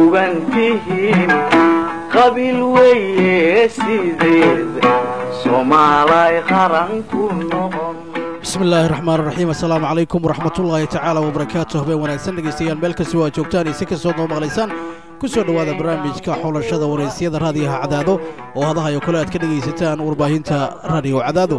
sugantihiin qabiil weeye sideed Soomaaliya qaran ku noqon. bismillaahi raxmaani raxiim assalaamu calaykum waraxmatullaahi tacaala wabarakaatuh been wanaagsan dhegeystayaal meel kasta waa joogtaan iyo si kastoo noo maqlaysaan ku soo dhowaada barnaamijka xulashada wareysiyada raadiyaha cadaado oo hadaha iyo kale aad ka dhegaysataan warbaahinta raadiyo cadaado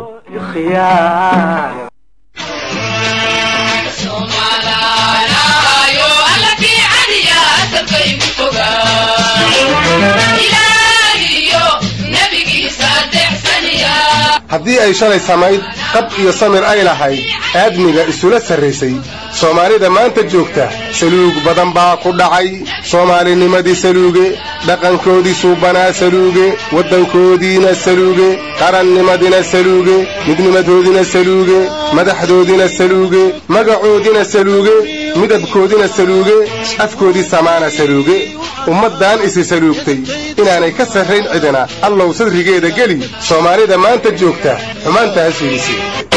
haddii ay shalay samayd qab iyo samir ay lahayd aadmiga isula sarraysay soomaalida maanta joogta saluug badan baa ku dhacay soomaalinimadii saluuge dhaqankoodii suubanaa saluuge waddankoodiina saluuge qarannimadina saluuge midnimadoodina saluuge madaxdoodina saluuge magacoodina saluuge midabkoodina saluuge afkoodii samaana saluuge ummaddan isi saluugtay inaanay ka sarrayn cidina allow sadrigeeda geli soomaalida maanta joogta xumaantaas fiidisi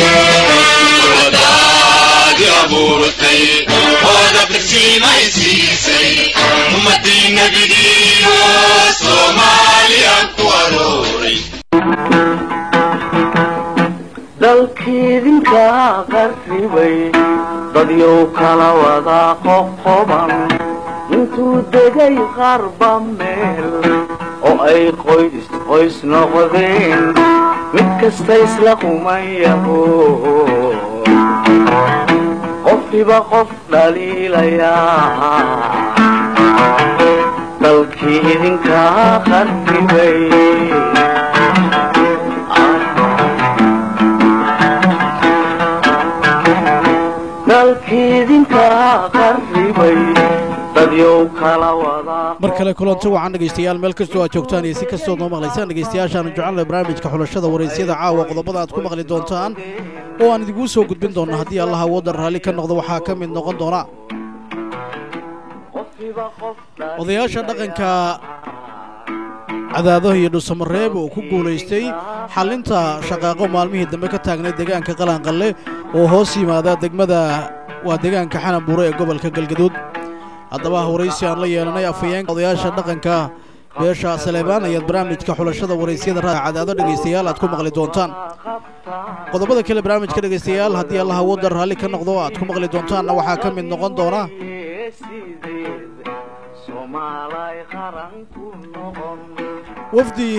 dalkiidinka qarribay dadyow kala wada qoqoban intuu degay qarba meel oo ay qoys noqdeen mid kasta isla qumayaho qofkiiba qof dhaliilayaa dalkii idinka qarribay mar kale kulanti wacan dhegaystayaal meel kastoo aad joogtaan iyo si kastoo noo maqlaysaan dhegaystayaashaanu jecelnahay barnaamijka xulashada waraysyada caawa qodobada aad ku maqli doontaan oo aan idingu soo gudbin doonno haddii allah awoodda raalli ka noqdo waxaa ka mid noqon doona odayaasha dhaqanka cadaadaha iyo dhuusamareeb oo ku guulaystay xallinta shaqaaqo maalmihii dambe ka taagnay deegaanka qalanqalle oo hoos yimaada waa deegaanka xananbuure ee gobolka galgaduud haddaba waraysi aan la yeelanay afhayeenka odayaasha dhaqanka beesha saleebaan ayaad barnaamijka xulashada waraysyada raadiyaha cadaado dhegaystayaal aad ku maqli doontaan qodobada kale barnaamijka dhegaystayaal haddii allah awoodda raalli ka noqdo aad ku maqli doontaanna waxaa ka mid noqon doona wafdi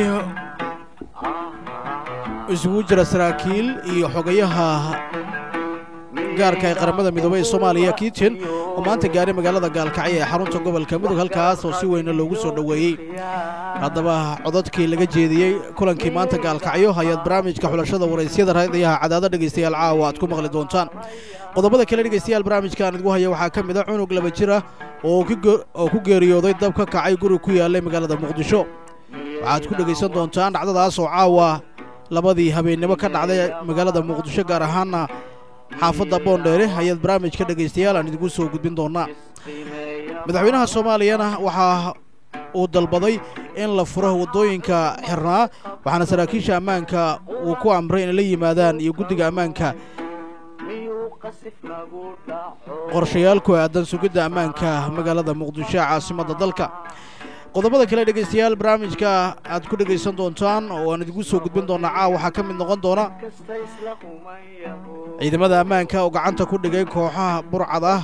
isugu jira saraakiil iyo xogayaha gaarka ee qaramada midoobay ee Soomaaliya Kitchen oo maanta gaaray magaalada Gaalkacyo ee xarunta gobolka Mudug halkaas oo si weyn loogu soo dhaweeyay haddaba codadkii laga jeediyay kulankii maanta Gaalkacyo hay'ad barnaamijka xulashada waraysyada raadiyaha cadaado dhageystayaal caawa aad ku maqli doontaan qodobada kale dhageystayaal barnaamijkan idinku haya waxaa ka mid ah cunug laba jir ah oo ku geeriyooday dab ka kacay guri ku yaallay magaalada Muqdisho waxaad ku dhageysan doontaan dhacdadaas oo caawa labadii habeenimo ka dhacday magaalada Muqdisho gaar ahaan xaafadda Boondheere hay'ad barnaamijka dhageystayaal aan idinku soo gudbin doonaa madaxweynaha Soomaaliyana waxa uu dalbaday in la furo wadooyinka xirnaa waxaana saraakiisha ammaanka uu ku amray in la yimaadaan iyo guddiga ammaanka qorshayaal ku aadan sugidda ammaanka magaalada Muqdisho caasimadda dalka qodobada kale dhageystayaal barnaamijka aad ku dhageysan doontaan oo aan idinku soo gudbin doonaa caawa waxaa ka mid noqon doona ciidamada ammaanka oo gacanta ku dhigay kooxaha burcad ah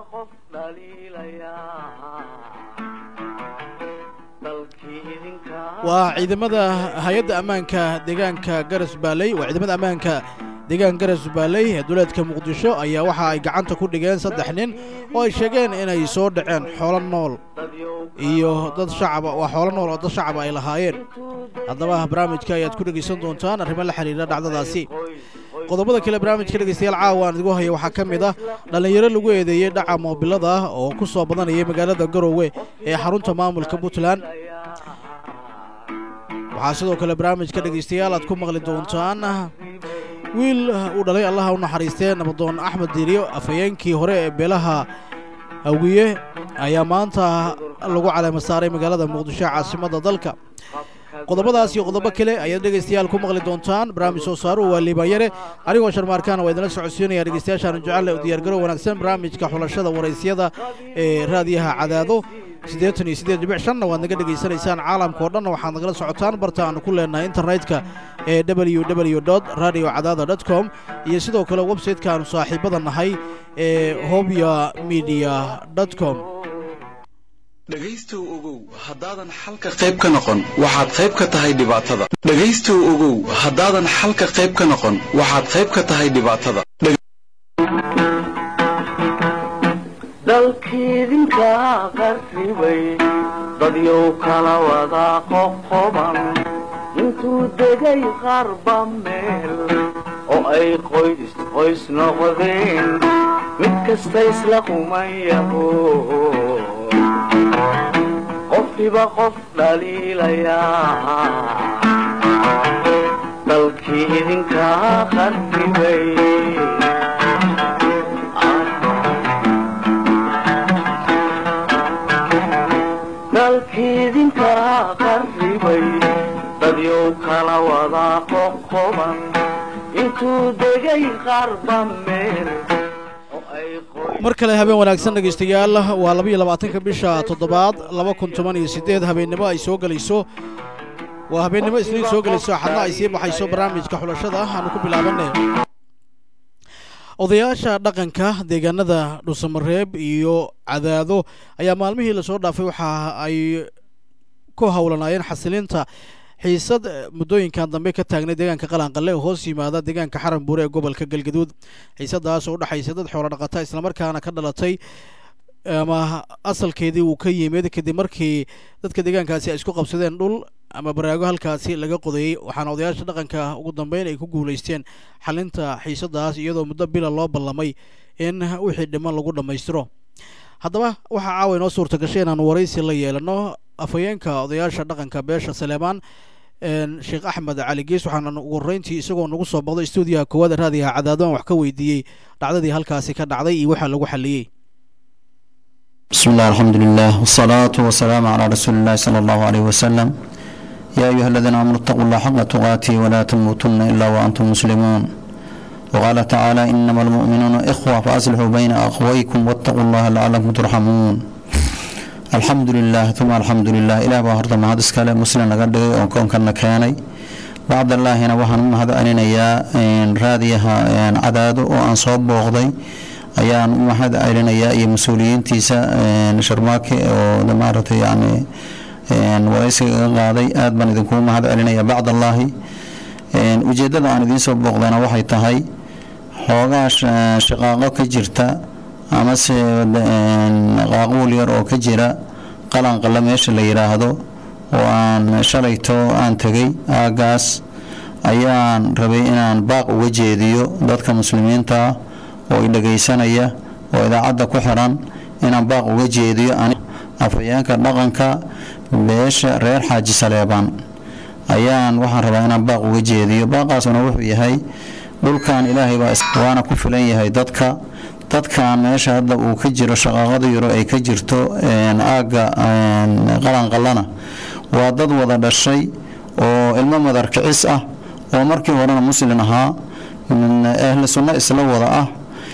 waa ciidamada hay'adda ammaanka deegaanka Garas-Baaley waa ciidamada ammaanka deegaan Garas-Baaley ee dowladka Muqdisho ayaa waxa ay gacanta ku dhigeen 3 nin oo ay sheegeen inay soo dhaceen xoolo nool iyo dad shacab waa xoolo nool oo dad shacab ay lahaayeen haddaba barnaamijka ayaad ku dhageysan doontaan arrimo la xiriira dhacdadaasi qodobada kale barnaamijka dhageystayaal caawa aan idinku hayo waxaa ka mid ah dhalinyaro lagu eedeeyay dhaca moobilada oo ku soo badanayay magaalada Garowe ee xarunta maamulka Puntland waxaa sidoo kale barnaamijka dhageystayaal aad ku maqli doontaan wiil uu dhalay Allah u naxariistay nabadoon Axmed Diiriyo afhayeenkii hore ee beelaha hawiye ayaa maanta lagu caleema saaray magaalada Muqdisho caasimadda dalka qodobadaas iyo qodobo kale ayaad dhageystayaal ku maqli doontaan barnaamij soo saaro waa liibayare anigoo sharmaarkaan waa idin socodsiinaya dhageystayaashan jecel u diyaar garow wanaagsan barnaamijka xulashada waraysyada ee raadiyaha cadaado 88.5 waad naga dhageysanaysaan caalamka oo dhan waxaad nagala socotaan barta aan ku leenahay internetka ee www.radiocadada.com iyo sidoo kale website-ka aan saaxiibada nahay ee hobyamedia.com dhagaystow ogow haddaadan xalka qayb ka noqon waxaad qayb ka tahay dhibaatada dhagaystow ogow haddaadan xalka qayb ka noqon waxaad qayb ka tahay dhibaatada dalkiidinka qarribay dadyow kala wada qoqoban intuu degay qarba meel oo ay qoys noqdeen mid kasta isla qumayaho qofkiiba qof dhaliilayaa dalkii idinka qarribay dalkiidinka qarribay dadyow kala wada qoqoban intuu degay qarba meel mar kale habeen wanaagsan dhageystayaal waa 22 bisha 7 2018 habeennimo ay soo galayso waa habeennimo isniin soo galayso xadna ay sii baxayso barnaamijka xulashada aanu ku bilaabanay odayaasha dhaqanka deegaanada Dhuusamareeb iyo Cadaado ayaa maalmihii la soo dhaafay waxa ay ku hawlanayeen xasilinta xiisad muddooyinkan dambe ka taagnay deegaanka Qalanqalle oo hoos yimaada deegaanka Xaranbuure ee gobolka Galgaduud xiisadaas oo u dhaxaysa dad xoolo dhaqata isla markaana ka dhalatay ama asalkeedii uu ka yimid kadib markii dadka deegaankaasi ay isku qabsadeen dhul ama baraago halkaasi laga qoday waxaana odayaasha dhaqanka ugu dambeyn ay ku guuleysteen xalinta xiisadaas iyadoo muddo bila loo ballamay in wixii dhiman lagu dhameystiro haddaba waxa caawa inoo suurta gashay inaan waraysi la yeelano afayeenka odayaasha dhaqanka beesha Saleemaan Sheekh Axmed Cali Gees waxaan ugu horeyntii isagoo nagu soo baqday stuudiyaha koowaad raadiyaha Cadaado wax ka weydiiyay dhacdadii halkaasi ka dhacday iyo waxa lagu xaliyay بسم الله الحمد لله والصلاة والسلام على رسول الله صلى الله عليه وسلم يا أيها الذين آمنوا اتقوا الله حق تقاته ولا تموتن إلا وأنتم مسلمون وقال تعالى إنما المؤمنون إخوة فأصلحوا بين أخويكم واتقوا الله لعلكم ترحمون الحمد لله ثم الحمد لله إلى بهرت ما هذا سكال مسلم لقد أكون كنا كاني بعد الله هنا وحن هذا أننا يا راديها عداد وأنصاب بغضي ayaan u mahad celinayaa iyo mas'uuliyiintiisa sharmaake oo dhamaartay waraysiga qaaday aad baan idinku mahad celinayaa bacd allah ujeedada aan idin soo booqdana waxay tahay xoogaa shaqaaqo ka jirta ama se qaaqul yar oo ka jira Qalanqalle meesha la yiraahdo oo aan shalayto aan tagay aagaas ayaan rabay inaan baaq uga jeediyo dadka muslimiinta oo dhageysanaya oo idaacada ku xiran inaan baaq uga jeediyo afayeenka dhaqanka beesha reer Xaaji Saleebaan ayaan waxaan rabaa inaan baaq uga jeediyo baaqaasna wuxuu yahay dhulkan Ilaahay baa waana ku filan yahay dadkan meesha hadda uu ka jiro shaqaaqada yaro ay ka jirto aaga Qalanqallana waa dad wada dhashay oo ilmo madar kicis ah oo markii horena muslim ahaa ahlu sunna isla wada ah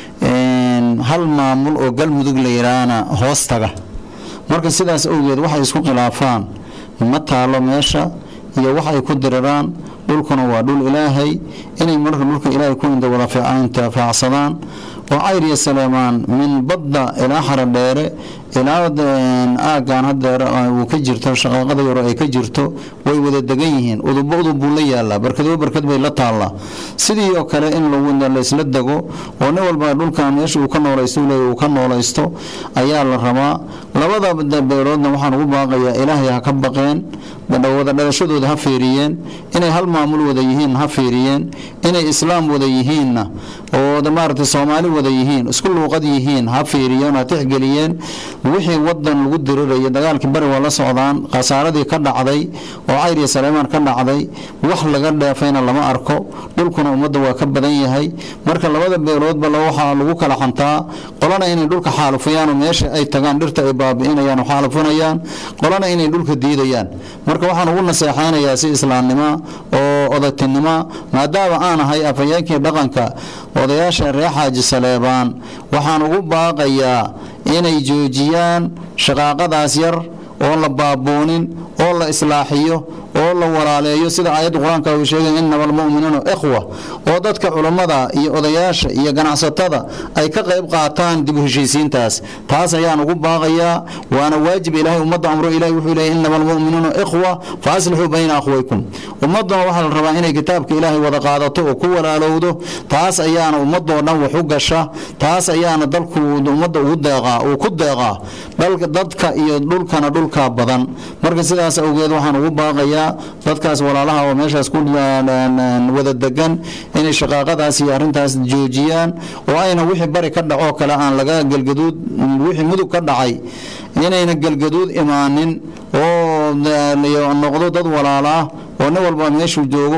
hal maamul oo galmudug la yiraahna hoostaga marka sidaas awgeed waxay isku khilaafaan ma taalo meesha iyo waxay ku diraraan dhulkuna waa dhul Ilaahay inay marka dhulka Ilaahay ku inta wada faacsadaan oo Cayriya Saleemaan min badda ilaa Xaradheere ilaa aagaan hadda uu ka jirto shaqaaqada yar ay ka jirto way wada degan yihiin udubu la yaala barkad bay la taala sidii oo kale in lagu isla dago oo nin walba dhulka meesha uu ka noolaysto ayaa la rabaa labada beeroodna waxaan ugu baaqayaa Ilaahay ha ka baqeen wada dhalashadooda ha fiiriyeen inay hal maamul wada yihiin ha fiiriyeen inay islaam wada yihiinna oo damaarta Soomaali wada yihiin isku luuqad yihiin ha fiiriyeen ha tixgeliyeen wixii wadan lagu dirirayo dagaalkii bari waa la socdaan qasaaradii ka dhacday oo Cayriya Saleemaan ka dhacday wax laga dhaafayna lama arko dhulkuna umada waa ka badan yahay marka labada beeroodba waxa lagu kala xantaa qolana inay dhulka xaalufiyaan oo meesha ay tagaan dhirta ay baabi'inayaan oo xaalufinayaan qolana inay dhulka diidayaan marka waxaan ugu naseexaynayaa si islaamnimo oo odatinimo maadaama aan ahay afayeenkii dhaqanka odayaasha reer Xaaji Saleebaan waxaan ugu baaqayaa inay joojiyaan shaqaaqadaas yar oo la baabuunin oo la islaaxiyo oo la walaaleeyo sida aayadda qur-aanka uu sheegay innama almu'minuuna ikhwa oo dadka culummada iyo odayaasha iyo ganacsatada ay ka qayb qaataan dib u heshiisiintaas taas ayaan ugu baaqayaa waana waajib ilaahay ummadda amro ilaahay wuxuu leeyahay innama almu'minuuna ikhwa fa aslixuu bayna akhwaykum ummadduna waxaa la rabaa inay kitaabka ilaahay wada qaadato oo ku walaalowdo taas ayaana ummadoo dhan wax u gasha taas ayaana dalku ummadda ugu deeqaa uu ku deeqaa dadka iyo dhulkana dhulka badan marka sidaas awgeed waxaan ugu baaqayaa dadkaas walaalaha oo meeshaas ku wada degan inay shaqaaqadaas iyo arrintaas joojiyaan oo ayna wixii bari ka dhaco kale aan laga galgaduud wixii mudug ka dhacay inayna galgaduud imaanin oo noqdo dad walaala ah oo nin walba meeshuu joogo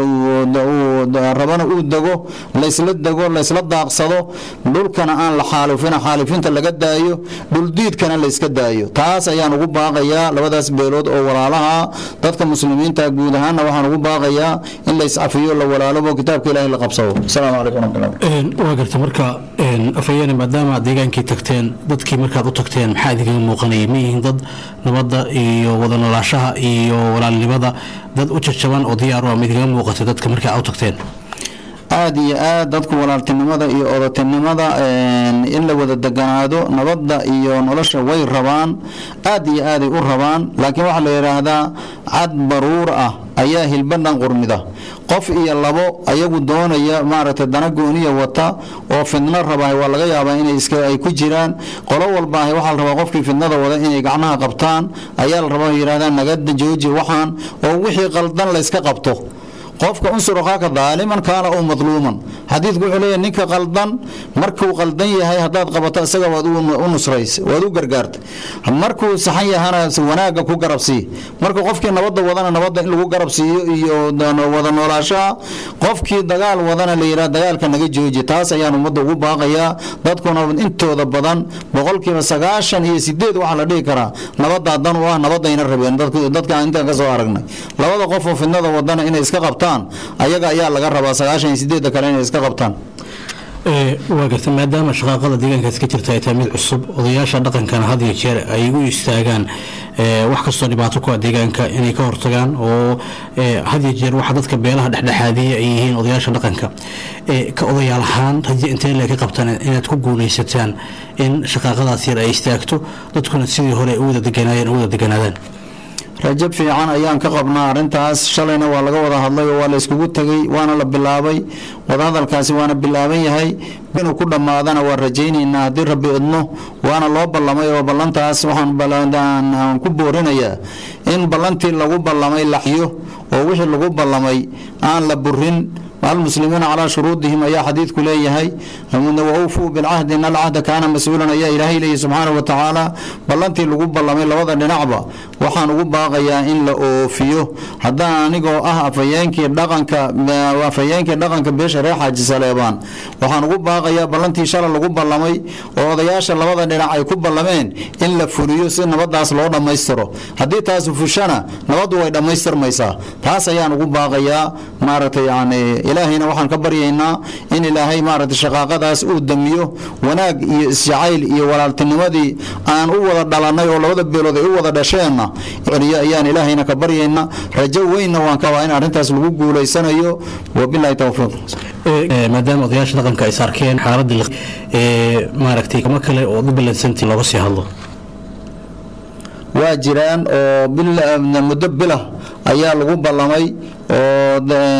rabana uu dego laysla daaqsado dhulkana aan la xaalifinta laga daayo dhuldiidkana layska daayo taas ayaan ugu baaqayaa labadaas beelood oo walaalaha dadka muslimiinta guud ahaanna waxaan ugu baaqayaa in lays cafiyo la walaalobo kitaabka ilaahay la qabsado asalaamu calaykum waraxmatullahi waa garta marka afhayeene maadaama deegaankii tagteen dadkii markaad u tagteen maxaa idinkaga muuqanayay ma yihiin dad nabadda iyo wada noolaashaha iyo walaalnimada dad u jajaban oo diyaar ah midkaga muuqatay dadka markay u tagteen aad iyo aad dadku walaaltinimada iyo odatinimada in la wada deganaado nabadda iyo nolosha way rabaan aad iyo aaday u rabaan laakiin waxaa la yidhaahdaa cad baruur ah ayaa hilbadhan qurmida qof iyo labo ayagu doonaya maaragtay dana gooniya wata oo fidno rabaa waa laga yaabaa inay ay ku jiraan qolo walba waxaa la rabaa qofkii fidnada wada inay gacmaha qabtaan ayaa la rabaa yidhahdaan naga jooji waxaan oo wixii qaldan la iska qabto qofka unsur akhaaka daaliman kaana oo madluuman xadiidku wuxuu leeyahay ninka qaldan markuu qaldan yahay haddaad qabato isaga waad u nusrays waad u gargaarta markuu saxan yahana wanaagga ku garabsii marka qofkii nabadda wadana nabadda in lagu garabsiiyo iyo wada noolaashaha qofkii dagaal wadana la yidhaha dagaalka naga jooji taas ayaan ummadda ugu baaqayaa dadkuna intooda badan boqolkiiba 98 waxaa la dhihi karaa nabadda dan u ah nabadayna rabeen dadka intaan ka soo aragnay labada qof oo fidnada wadana inay iska qabtaan ayaga ayaa laga rabaa 98 kale inay iska qabtaan waa garta maadaama shaqaaqada deegaankaas ka jirta ay tahay mid cusub odayaasha dhaqankana had iyo jeer ay ugu istaagaan wax kastoo dhibaato ku ah deegaanka inay ka hortagaan oo had iyo jeer waxa dadka beelaha dhexdhexaadiya ay yihiin odayaasha dhaqanka ka odayaal ahaan haddii intee le ka qabtaan inaad ku guulaysataan in shaqaaqadaas yar ay istaagto dadkuna sidii hore ay u wada deganaadaan rajab fiican ayaan ka qabnaa arintaas shalayna waa laga wada hadlay oo waa la iskugu tagay waana la bilaabay wadahadalkaasi waana bilaaban yahay inuu ku dhammaadana waa rajaynaynaa haddii rabbi idmo waana loo ballamay oo ballantaas waxaan ku boorinayaa in ballantii lagu ballamay laxyo oo wixii lagu ballamay aan la burin المسلمون على شروطهم أي حديث كليه وأوفوا بالعهد إن العهد كان مسؤولا يا إلهي لي سبحانه وتعالى بلنتي لغو بلمي لوضع لنعبا وحان غبا غيا إن لأوفيه حتى نيغو فيانكي دقنك بيش ريحة جساليبان وحان غبا غيا بلنتي شالا لغو بلمي ووضياشا لوضع لنعي كو بلمين إن لفريو سن نبضاس لوضع ميسترو حدي تاسو فشانا نبضو ويدا ميستر ميسا تاسا يان غبا غيا مارتي يعني إلهينا وحن كبرينا إن إلهي مارد شقاقداس أو دميو وناق إسجعيل ولالتنمدي أن أوضا دلاني ولا وضا بيلوذي أوضا دشينا يعني إلهينا كبرينا رجوينا وان كواين أرنتاس لغوغو ليسانا يو وبالله توفيق مادام وضياش نقن كايساركين حارد ماركتي كما كلا وضب اللنسنتي لغسي هالله واجران مدبلة ayaa lagu ballamay oo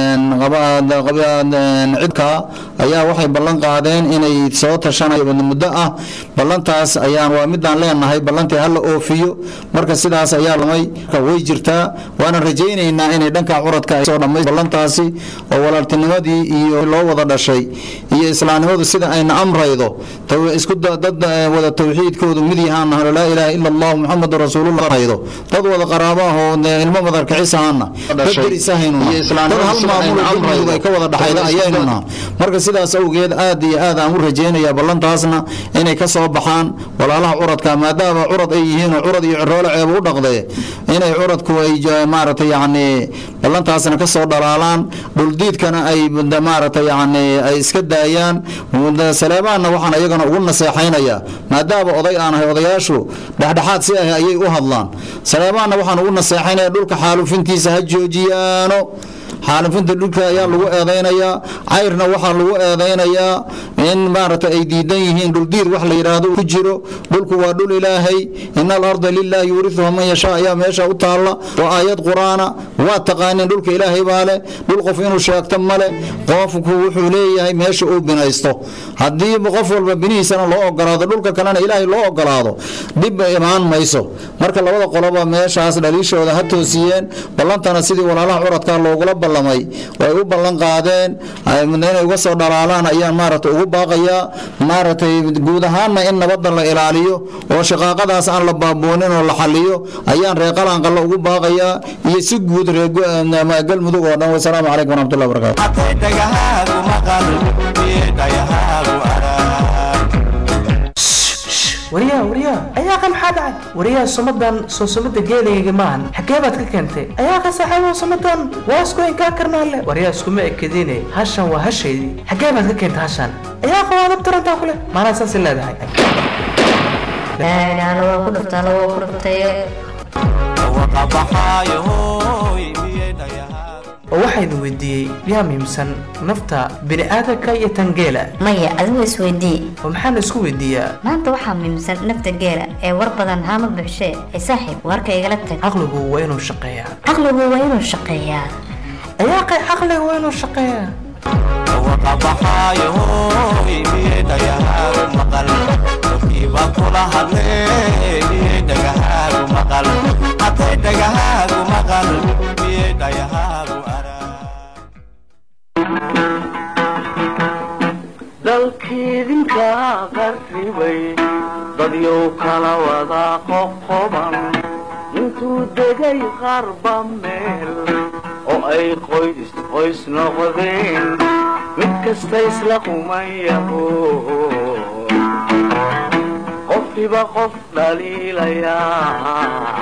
cidka ayaa waxay ballan qaadeen inay soo tashanayaan muddo ah ballantaas ayaan waa midaan leenahay ballantii hal oofiyo marka sidaas ayaa lamay way jirtaa waana rajaynaynaa inay dhanka curadka ay soo dhameeyaan ballantaasi oo walaaltinimadii iyo loo wada dhashay iyo islaamnimadu sida ay amraydo isku dad wada tawxiidkoodu mid yahaan la ilaaha illa allah muhammadur rasuulullah dad wada qaraabo oo ilmo madarka ciisaana dadri sahaynu iyo islaamnimadu ay ka wada dhaxayda ayaynuna marka sidaas awgeed aad iyo aad aan u rajaynayaa ballantaasna inay ka soo baxaan walaalaha curadka maadaama curad ay yihiin oo curad iyo ciroole ceeb u dhaqdee inay curadku ay maaragtay yacni ballantaasna ka soo dhalaalaan dhuldiidkana ay maaragtay yacni ay iska daayaan saleemaanna waxaan iyagana ugu naseexaynayaa maadaama oday aan ahay odayaashu dhexdhexaad si ah ayay u hadlaan saleemaanna waxaan ugu naseexaynayaa dhulka xaalufintiisa ha joojiyaano xaalufinta dhulka ayaa lagu eedaynayaa cayrna waxaa lagu eedaynayaa in maaragtay ay diidan yihiin dhuldiid wax la yidhaahdo ku jiro dhulku waa dhul ilaahay ina alarda lilaahi yuuriuha man yashaa ayaa meesha u taalla waa aayad qur-aana waa taqaanin dhulka ilaahay baa leh dhul qof inuu sheegto male qofku wuxuu leeyahay meesha uu binaysto haddii qof walba binihiisana loo ogolaado dhulka kalena ilaahay loo ogolaado dhib imaan mayso marka labada qoloba meeshaas dhaliishooda ha toosiyeen ballantana sidii walaalaha curadka loogula ballamay way u ballan qaadeen inay uga soo dhalaalaan ayaan maaragtay ugu baaqayaa maaragtay guud ahaanna in nabadda la ilaaliyo oo shaqaaqadaas aan la baaboonin oo la xaliyo ayaan reeqalaanqalla ugu baaqayaa iyo si guud galmudug oo dhan wasalaamu calaykum waraxmatullahi waryaa ayaa ka maxaa dhacay waryaa sumadan soo sumada geelayga maahan xagee baad ka keentay ayaa ka saaxiibo sumadan waa isku inkaa karnaale waryaa iskuma ekadine hashan waa hashaydii xagee baad ka keentay hashan ayaa qawaadab tarantaa kule maanaa saasi leedahay waa ku dhuftay oo waxaynu weydiiyey yaa muhiimsan nafta bini'aadamka iyo tan geela maya adigu isweydii oo maxaan isku weydiiyaa maanta waxaa muhiimsan nafta geela ee war badan haama buuxshee ay saaxiib warka igala tag caqligu waa inuu shaqeeyaa ayaa qay caqligu waa inuu shaqeeyaa dalkiidinka qarribay dadyow kala wada qoqoban intuu degay qarba meel oo ay qoys noqdeen mid kasta isla qumayaho qofkiiba qof dhaliilayaa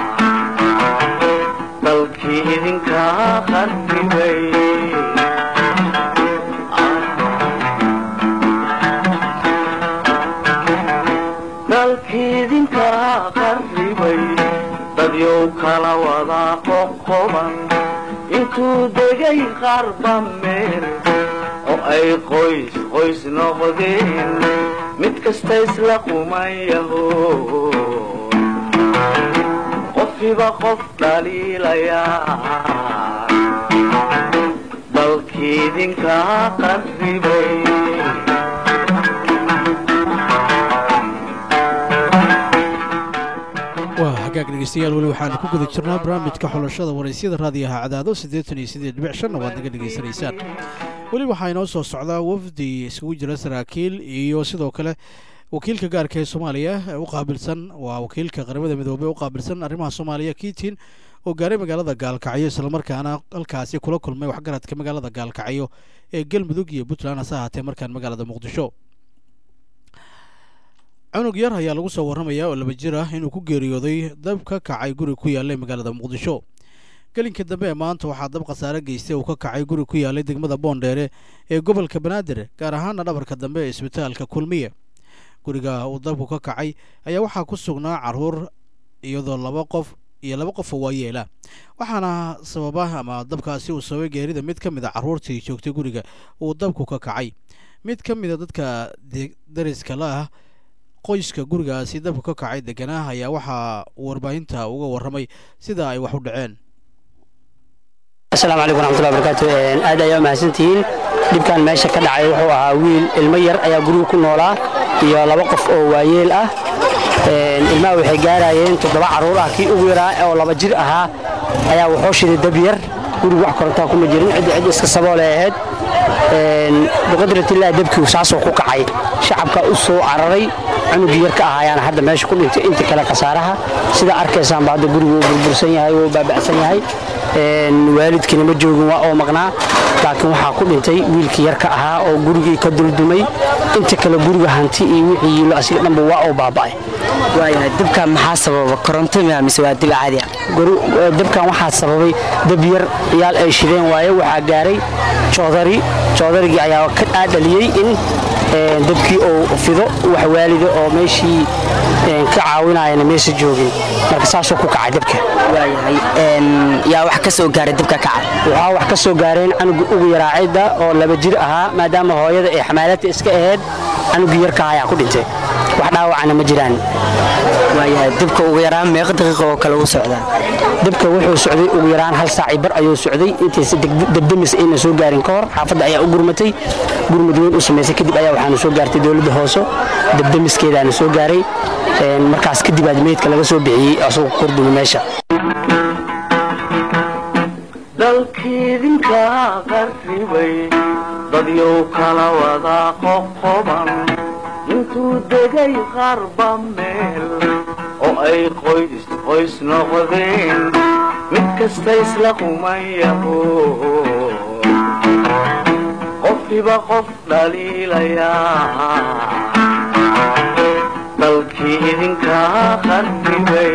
dalkii idinka qarribay dalkiidinka qarribay dadyow kala wada qoqoban intuu degay qarba meel oo ay qoys noqdeen mid kasta isla qumayaho qofkiiba qof dhaliilayaa dalkiidinka qarribay waa hagaag dhegeystayaal weli waxaanu ku guda jirnaa barnaamijka xulashada waraysyada raadiyaha cadaado 88.5 waad naga dhegaysanaysaan weli waxaa inoo soo socdaa wafdi isugu jira saraakiil iyo sidoo kale wakiilka gaarka ee soomaaliya ee u qaabilsan waa wakiilka qaramada midoobey u qaabilsan arrimaha soomaaliya kiitiin oo gaaray magaalada gaalkacyo islamarkaana halkaasi kula kulmay waxgaradka magaalada gaalkacyo ee galmudug iyo puntland hase ahaatee markaan magaalada muqdisho cunug yar ayaa lagu soo warramayaa oo 2 jir ah inuu ku geeriyooday dab ka kacay guri ku yaallay magaalada muqdisho gelinka dambe ee maanta waxaa dab khasaare geystay uu ka kacay guri ku yaallay degmada boondheere ee gobolka banaadir gaar ahaana dhabarka dambe ee isbitaalka kulmiye guriga uu dabku ka kacay ayaa waxaa ku sugnaa caruur iyadoo 2 qof oo waayeela waxaana sababa ama dabkaasi uu sababay geerida mid ka mid a caruurtii joogtay guriga uu dabku ka kacay mid ka mid a dadka dariska la ah qoyska gurigaasi dabku ka kacay deganaa ayaa waxaa warbaahinta uga warramay sida ay wax u dhaceen السلام عليكم ورحمة الله وبركاته هذا يوم هسنتين دب كان ماشي كده عيل هو ويل المير أيا جروب كنولا يا لبقف أو ويل الماء وحجارين تطلع عرورة كي أويرا أو لبجر أيا وحوش الدبير جروب وحكرتها كل جيرين عد إسك الصباح لهاد biqadratillah dabkii saasoo ku kacay shacabka u soo cararay cunugii yar ka ahaayaan hadda meesha ku dhintay inta kale khasaaraha sida arkaysaan baad gurigu burbursan yahay oo baabacsan yahay waalidkina ma joogin waa oo maqnaa laakiin waxaa ku dhintay wiilkii yar ka ahaa oo gurigii ka duldumay inta kale guriga hanti iyo wixii la asiga dhanba waa oo baaba'ay waayahay dabkan maxaa sababa koronto miyaa mise waa dib caadi ah dabkan waxaa sababay dab yar ciyaal ay shideen waaye waxaa gaaray joodarigii ayaa ka dhaadhaliyey in dabkii uu fido wax waalida oo meeshii ka caawinayana meesha joogin marka saasoo ku kacay dabka waayahay yaa wax ka soo gaaray dabka kacay waxaa wax ka soo gaareen canuga ugu yaraacayda oo 2 jir ahaa maadaama hooyada ay xamaalada iska ahayd canugii yarka ayaa ku dhintay wax dhaawacana ma jiraan waayahay dabka ugu yaraan meeqa daqiiqo oo kale uu socdaa dabka wuxuu socday ugu yaraan 1 saac bar ayuu socday intaas dabdamis ayna soo gaarin ka hor xaafadda ayaa u gurmatay gurmad weyn u sameysay kadib ayaa waxaanu soo gaartay dawladda hoose dabdamiskeedaana soo gaaray markaas kadib aad meydka laga soo bixiyey asoo kordhina meesha dalkiidinka qarribay dadyow kala wada qoqoban intuu degay qarba meel oo ay qoys noqdeen mid kasta isla qumayaho qofkiiba qof dhaliilayaa dalkii idinka qarribay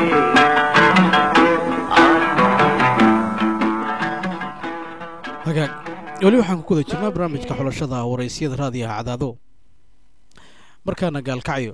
hagaag weli waxaan ku guda jirnaa barnaamijka xulashada waraysyada raadiyaha cadaado markaana gaalkacyo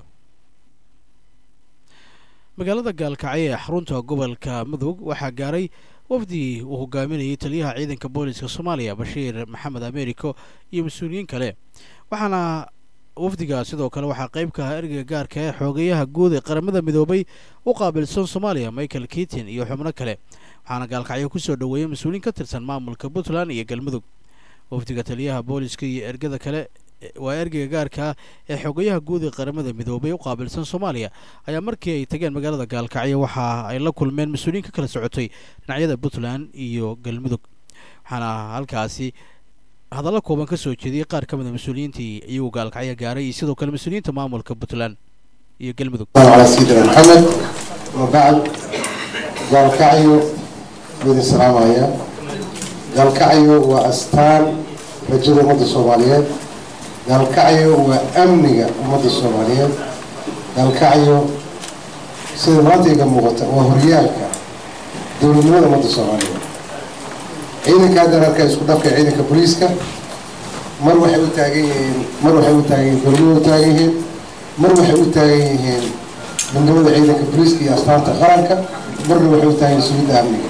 magaalada gaalkacyo ee xarunta gobolka mudug waxaa gaaray wafdi uu hogaaminayay taliyaha ciidanka booliska soomaaliya bashiir maxamed ameeriko iyo mas-uuliyiin kale waxaana wafdiga sidoo kale waxaa qayb ka ahaa ergeyga gaarka ee xoogayaha guud ee qaramada midoobay u qaabilsan soomaaliya michael keatin iyo xubno kale waxaana gaalkacyo kusoo dhoweeyay mas-uuliin ka tirsan maamulka puntland iyo galmudug wafdiga taliyaha booliska iyo ergada kale waa ergeyga gaarka ee xoogayaha guud ee qaramada midoobay u qaabilsan soomaaliya ayaa markii ay tageen magaalada gaalkacyo waxa ay la kulmeen mas-uuliyiin ka kala socotay dhinacyada puntland iyo galmudug waxaana halkaasi hadallo kooban ka soo jeediyey qaar ka mid a mas-uuliyiintii iyagoo gaalkacyo gaaray iyo sidoo kale mas-uuliyiinta maamulka puntland iyo galmudug على سيدنا محمد وبعد قال كعيو بين السلامية قال كعيو وأستان رجل مدة الصوماليات قال كعيو وأمنية مدة الصوماليات قال كعيو سيد مناطق مغطى وهريالك دول مدة الصوماليات عينك هذا ركز قدامك عينك بوليسك مروا حيو تاقين قرموا تاقين مروا حيو تاقين من دولة عيدك بوليسكي أسطانة خرانك مروا حيو تاقين سويد أمنية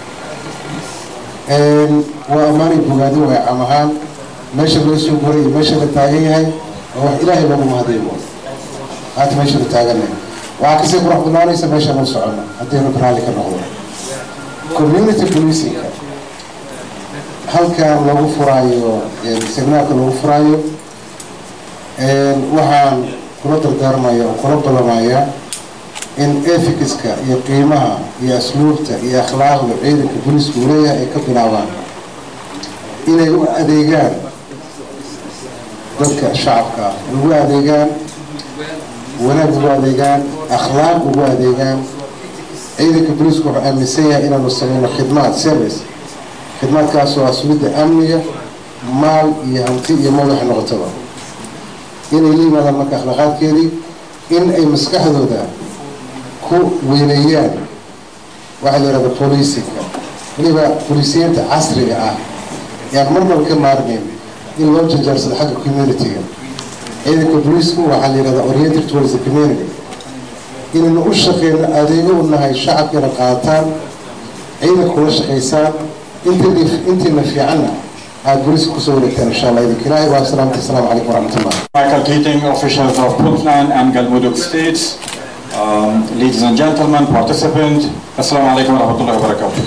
وأماني بوغادي وعامهان ماشي بلسو بري ماشي بتاقين هاي إلهي بابو مهديمو هات ماشي بتاقين وعكسي قرح بنانيسا ماشي نوصعنا هدينو برالي كنهو community policing halkan lagu furaayo seminaarka lagu furaayo waxaan kula dardaarmaya oo kula ballamaya in ethicska iyo qiimaha iyo asluubta iyo akhlaaqda ciidanka booliisku uu leeyahay ay ka bilaabaan inay u adeegaan dadka shacabka ugu adeegaan wanaag ugu adeegaan akhlaaq ugu adeegaan ciidanka booliisku wuxuu aaminsan yahay inaanu sameyno khidmaad service khidmaadkaasoo ah sugidda amniga maal iyo hanti iyo madax noqotaba inay la yimaadaan marka akhlaaqaadkeedii in ay maskaxdooda ku weyneeyaan waxaa la yidhahda booliisinka weliba booliisiyiinta casriga ah yaan marnaba ka maarnayn in loo janjaarsado xagga community-ga ciidanka booliisku waxaa la yidhahda oriented towards the community inaynu u shaqeyno adeego u nahay shacabkana qaataan ciidanka kula shaqaysaan intiina fiicanna aad booliiska kusoo wareegtaan insha allah idinka ilaahay waa salaamta assalaamu calaykum waraxmatullah Michael Keating, officials of Puntland and Galmudug states, ladies and gentlemen, participants, assalamu alaikum wa rahmatullahi wa barakatuh.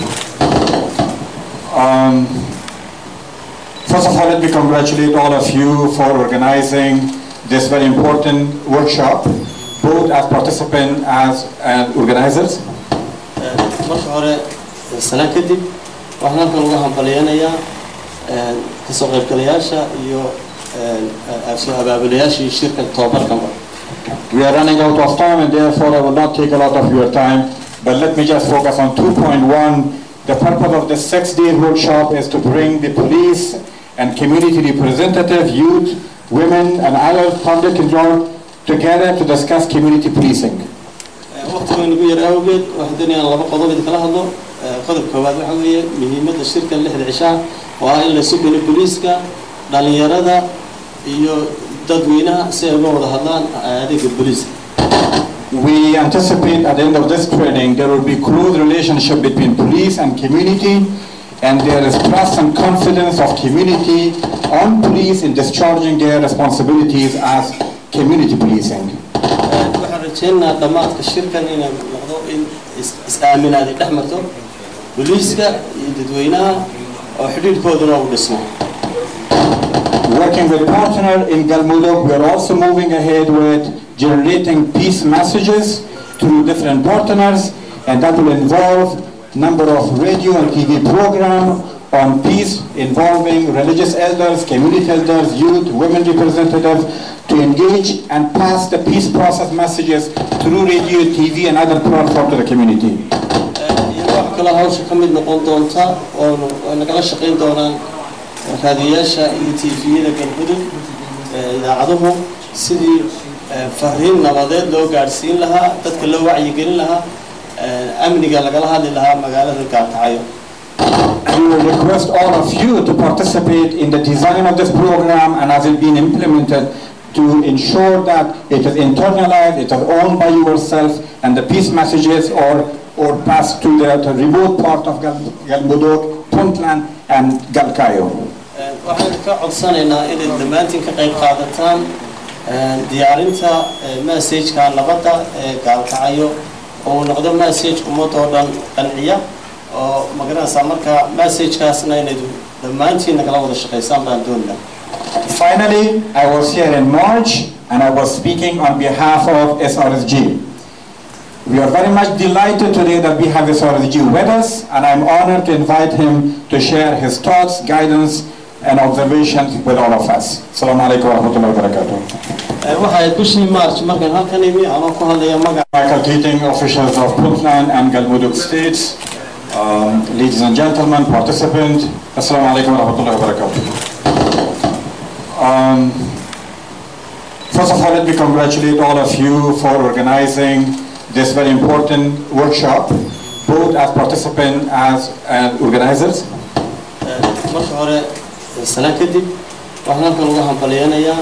First of all, let me congratulate all of you for organizing this very important workshop, both as participants as organizers. marka hore sana kadib waxaan halkan uga hambaliyanayaa kasoo qaybgalayaasha iyo soo abaabulayaashii shirka tababarkanba. We are running out of time and therefore I will not take a lot of your time, but let me just focus on 2.1. The purpose of the 6-day workshop is to bring the police and community representative, youth, women and other public involved together to discuss community policing. waqtiga ugu yar awgeed waxaan doonayaa laba qodob idin kala hadlo. qodob koowaad waxa weeye muhiimadda shirka 6 cishaa waa in la sugo booliiska, dhalinyarada iyo dadweynaha si ay uga wada hadlaan adeegga booliiska. We anticipate at the end of this training there will be close relationship between police and community, and there is trust and confidence of community on police in discharging their responsibilities as community policing. waxaan rajaynayaa dhammaadka shirkan inay noqdo in is-aaminaadi dhex marto booliiska iyo dadweynaha oo xidhiidhkooduna uu dhismo. Working with partner in Galmudug, we are also moving ahead with generating peace messages through different partners, and that will involve number of radio and TV program on peace involving religious elders, community elders, youth, women representatives to engage and pass the peace process messages through radio, TV and other platforms to the community. wax kala hawsha ka mid noqon doonta oo nagala shaqayn doonaan raadiyaasha iyo TV-yada Galmudug idaacaduhu sidii fariin nabadeed loo gaarsiin lahaa, dadka loo wacyigelin lahaa, amniga lagala hadli lahaa magaalada Gaalkacyo. We will request all of you to participate in the design of this program and as it being implemented to ensure that it is internalized, it is owned by yourself, and the peace messages or passed to the remote part of Galmudug, Puntland, and Galkayo. waxaan ka codsanaynaa inay dhammaantiin ka qayb qaadataan diyaarinta message-ka nabadda ee Gaalkacyo oo noqdo message ummadda oo dhan qanciya oo magaranaysa marka message-kaasna inay dhammaantiin nagala wada shaqaysaan baan doonayaa. Finally, I was here in March and I was speaking on behalf of SRSG. We are very much delighted today that we have SRSG with us, and I'm honored to invite him to share his thoughts, guidance, and observations with all of us. Assalamu alaikum wa rahmatullahi wa barakatuh. waxay bishii March markaan halkan imi anoo ku hadlaya magaca faculty officials of Puntland and Galmudug states, ladies and gentlemen, participants, assalamu alaikum wa rahmatullahi wa barakatuh. First of all, let me congratulate all of you for organizing this very important workshop, both as participants as organizers. marka hore sanad kadib waxaan halkan uga hambalyeynaya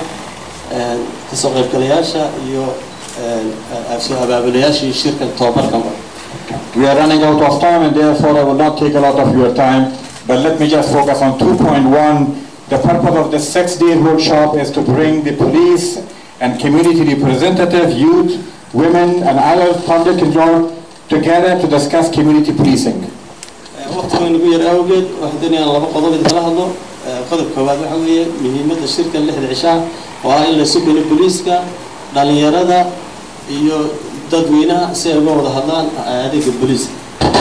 kasoo qaybgalayaasha iyo soo abaabulayaashii shirka tababarkanba. We are running out of time and therefore I will not take a lot of your time, but let me just focus on 2.1. The purpose of the 6-day workshop is to bring the police and community representative, youth, women and other public involved together to discuss community policing. waqtiga ugu yar awgeed waxaan doonayaa laba qodob idin kala hadlo. qodob koowaad waxa weeye muhiimadda shirka 6 cishaa waa in la sugo booliiska, dhalinyarada iyo dadweynaha si ay uga wada hadlaan adeegga booliiska.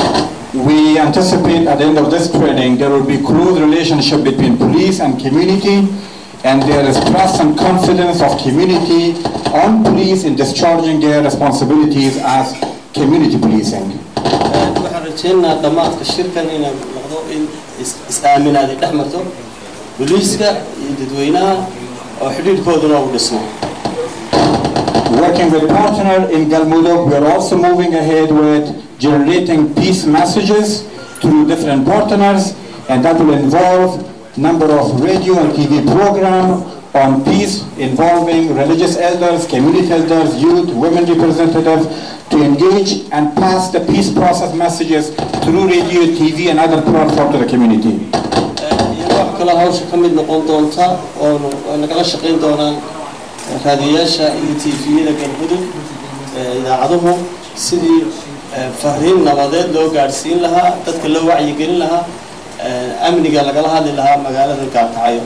We anticipate at the end of this training there will be close relationship between police and community, and there is trust and confidence of community on police in discharging their responsibilities as community policing. waxaan rajaynayaa dhammaadka shirkan inay noqdo in is-aaminaadi dhex marto booliiska iyo dadweynaha oo xidhiidhkooduna uu dhismo. Working with partner in Galmudug, we are also moving ahead with generating peace messages through different partners, and that will involve number of radio and TV program on peace involving religious elders, community elders, youth, women representatives to engage and pass the peace process messages through radio, TV and other platforms to the community. wax kala hawsha ka mid noqon doonta oo nagala shaqayn doonaan raadiyaasha iyo TV-yada Galmudug idaacaduhu sidii fariin nabadeed loo gaarsiin lahaa, dadka loo wacyigelin lahaa, amniga lagala hadli lahaa magaalada Gaalkacyo.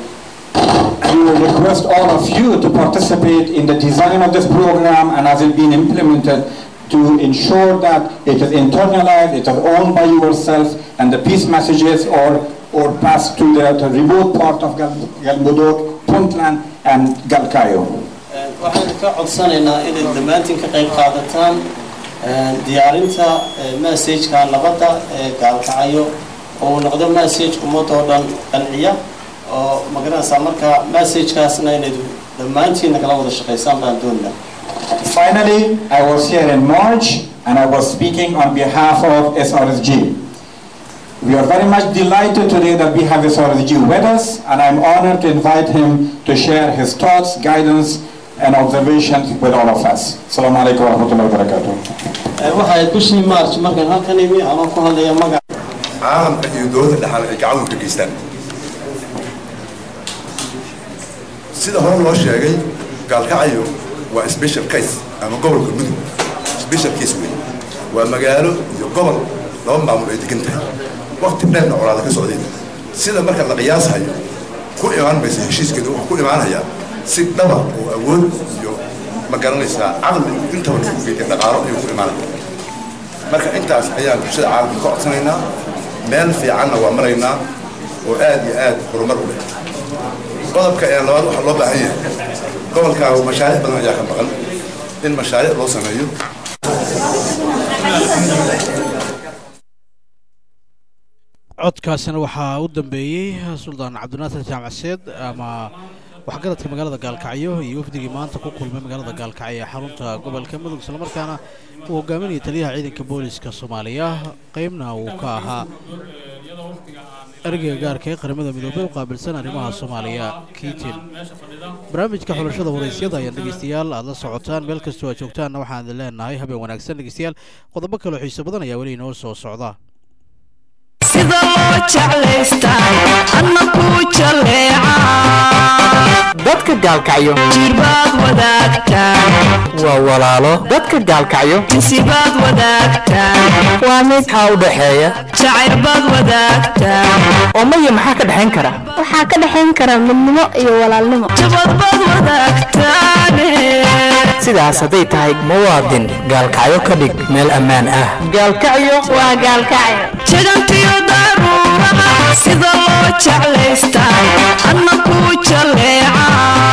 We will request all of you to participate in the design of this program and as it being implemented to ensure that it is internalized, it is owned by yourself, and the peace messages or pass to the remote part of Galmudug, Puntland and Galkayo. waxaan ka codsanaynaa inay dhammaantiin ka qayb qaadataan diyaarinta message-ka nabadda ee gaalkacyo oo noqdo message ummadda oo dhan qanciya oo magaranaysaa marka message-kaasna inay dhammaantiin kala wada shaqaysaan baan doonayaa. Finally, I was here in March and I was speaking on behalf of SRSG. We are very much delighted today that we have SRSG with us, and I'm honored to invite him to share his thoughts, guidance and observations with all of us. Assalamu alaikum wa rahmatullahi wa barakatuh. waxay bishii March markaan halkan imi aan ku hadlayaa magaca caalamka iyo dowladda dhaxal ay gacan ka geystaan. sida hore loo sheegay gaalkacyo waa special case ama gobolka mudug special case weyn waa magaalo iyo gobol laba maamul ay degan tahay waqti dheerna colaada ka socday sida marka la qiyaasayo ku imaan maysa heshiiskeedu wuxuu ku imaanaya si dhaba oo awood iyo ma garanaysaa caqli intaba isku geeyay dhaqaalo iyo ku imaanaya marka intaas ayaan bulshada caalamka ka codsanaynaa meel fiicanna waa maraynaa oo aad iyo aad horumar u leh qodobka ee labaad waxaa loo baahan yahay gobolka mashaariic badan ayaa ka maqan in mashaariic loo sameeyo codkaasina waxaa u dambeeyey suldaan cabdinaasir jaamacseed ama waxgaradka magaalada gaalkacyo iyo wafdigii maanta ku kulmay magaalada gaalkacyo ee xarunta gobolka mudug islamarkaana uu hogaaminayay taliyaha ciidanka booliska soomaaliya qeybna uu ka ahaa ergeyga gaarka ee qaramada midoobay u qaabilsan arrimaha soomaaliya kiitin barnaamijka xulashada waraysyada ayaan dhegeystayaal aad la socotaan meel kastoo aad joogtaanna waxaan idin leenahay habeen wanaagsan dhegeystayaal qodobo kaloo xiiso badan ayaa weli inoo soo socda sida loo jeclaystaa anna ku jaleeca dadka gaalkacyo jirbaad wadaagtaa waa walaalo dadka gaalkacyo insibaad wadaagtaa waa mid ha u dhaxeeya jacaylbaad wadaagtaa oo maya maxaa ka dhexayn kara waxaa ka dhexayn kara midnimo iyo walaalnimo jabadbaad wadaagtaane sidaas hadday tahay muwaadin gaalkacyo ka dhig meel ammaan ah gaalkacyo waa gaalkacyo jagantiyo daruuraha sida loo jeclaystaa anna ku jaleeca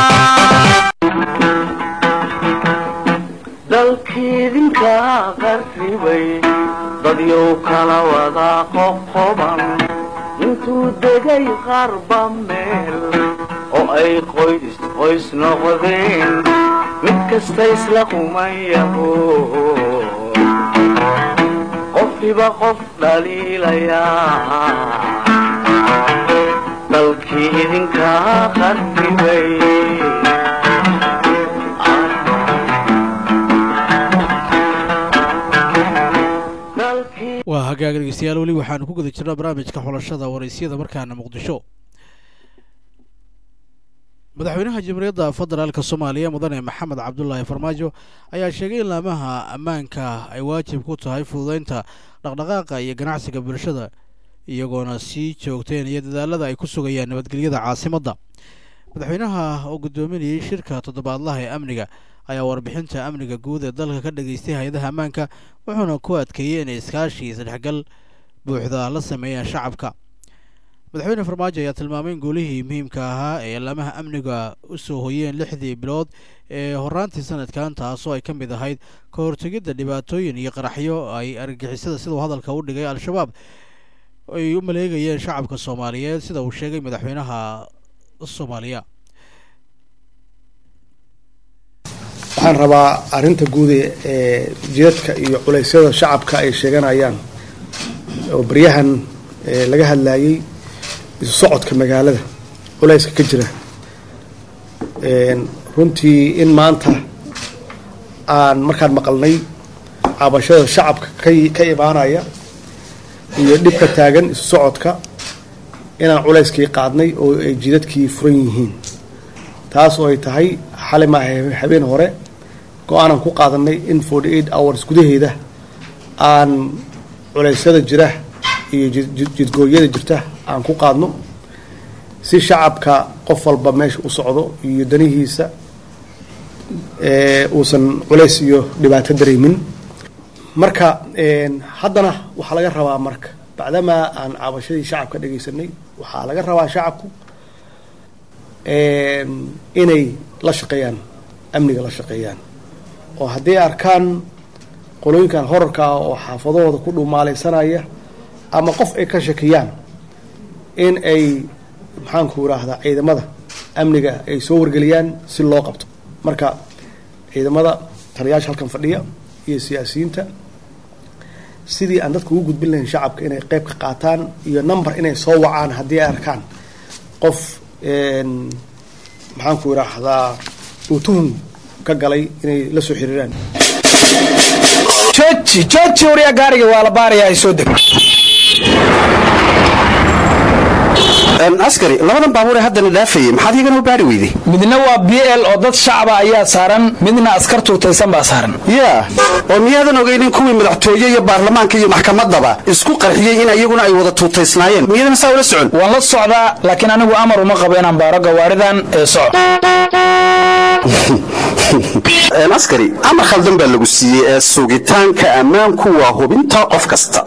dalkiidinka qarribay dadyow kala wada qoqoban intuu degay qarba meel oo ay qoys noqdeen mid kasta isla qumayaho qofkiiba qof dhaliilayaa dalkii idinka qarribay waa hagaag dhegeystayaal weli waxaanu ku guda jirnaa barnaamijka xulashada waraysyada markaana muqdisho madaxweynaha jamhuuriyadda federaalka soomaaliya mudane maxamed cabdulaahi farmaajo ayaa sheegay in laamaha ammaanka ay waajib ku tahay fududeynta dhaqdhaqaaqa iyo ganacsiga bulshada iyagoona sii joogteynaya dadaalada ay ku sugayaan nabadgelyada caasimadda madaxweynaha oo guddoominayay shirka toddobaadlaha ee amniga ayaa warbixinta amniga guud ee dalka ka dhageystay hay-adaha ammaanka wuxuuna ku adkeeyey inay iskaashi isdhexgal buuxda la sameeyaan shacabka madaxweyne farmaajo ayaa tilmaamay in guulihii muhiimka ahaa ee laamaha amniga u soo hoyeen 6dii bilood ee horaantii sanadkan taasoo ay ka mid ahayd ka hortegidda dhibaatooyin iyo qaraxyo ay argagixisada siduu hadalka u dhigay al-shabaab ay u maleegayeen shacabka soomaaliyeed sida uu sheegay madaxweynaha soomaaliya waxaan rabaa arrinta guud ee jidadka iyo culeysyada shacabka ay sheeganayaan oo baryahan laga hadlayay isu socodka magaalada culeyska ka jira runtii in maanta aan markaan maqalnay cabashada shacabka ka imaanaya iyo dhibka taagan isu socodka inaan culeyskii qaadnay oo ay jidadkii furan yihiin taas oo ay tahay xali maaha habeen hore go-aanan ku qaadanay in 48 hours gudaheeda aan culeysyada jira iyo jidgooyada jirta aan ku qaadno si shacabka qof walba meesha u socdo iyo danihiisa uusan culeys iyo dhibaato dareemin marka haddana waxaa laga rabaa marka bacdamaa aan cabashadii shacabka dhegaysanay waxaa laga rabaa shacabku inay la shaqeeyaan amniga la shaqeeyaan oo hadday arkaan qolooyinkan horarka ah oo xaafadahooda ku dhumaalaysanaya ama qof ay ka shakiyaan in ay maxaanku yidhaahdaa ciidamada amniga ay soo wargeliyaan si loo qabto marka ciidamada taliyaasha halkan fadhiya iyo siyaasiyiinta sidii aan dadka ugu gudbin lahayn shacabka inay qayb ka qaataan iyo number inay soo wacaan haddii ay arkaan qof maxaanku yidhaahdaa uu tuhum ka galay inay la soo xiriiraan jooji wariya gaariga waa la baarayaa soo deg askari labadan baabuur ee haddana dhaafayay maxaad iyagana u baari weyday midna waa BL oo dad shacaba ayaa saaran midna askar tuutaysan baa saaran yaa oo miyaadan ogeynin kuwii madaxtooye iyo baarlamaanka iyo maxkamadaba isku qarxiyey in iyaguna ay wada tuutaysnaayeen miyadan saa ula socon waan la socdaa laakiin anigu amar uma qabo inaan baaro gawaaridan ee socod askari amar khaldan baa lagu siiyey ee sugitaanka ammaanku waa hubinta qof kasta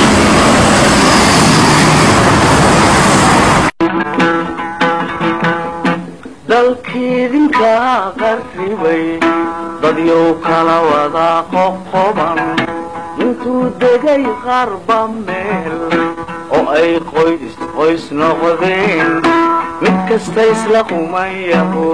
dalkiidinka qarribay dadyow kala wada qoqoban intuu degay qarba meel oo ay qoys noqdeen mid kasta isla qumayaho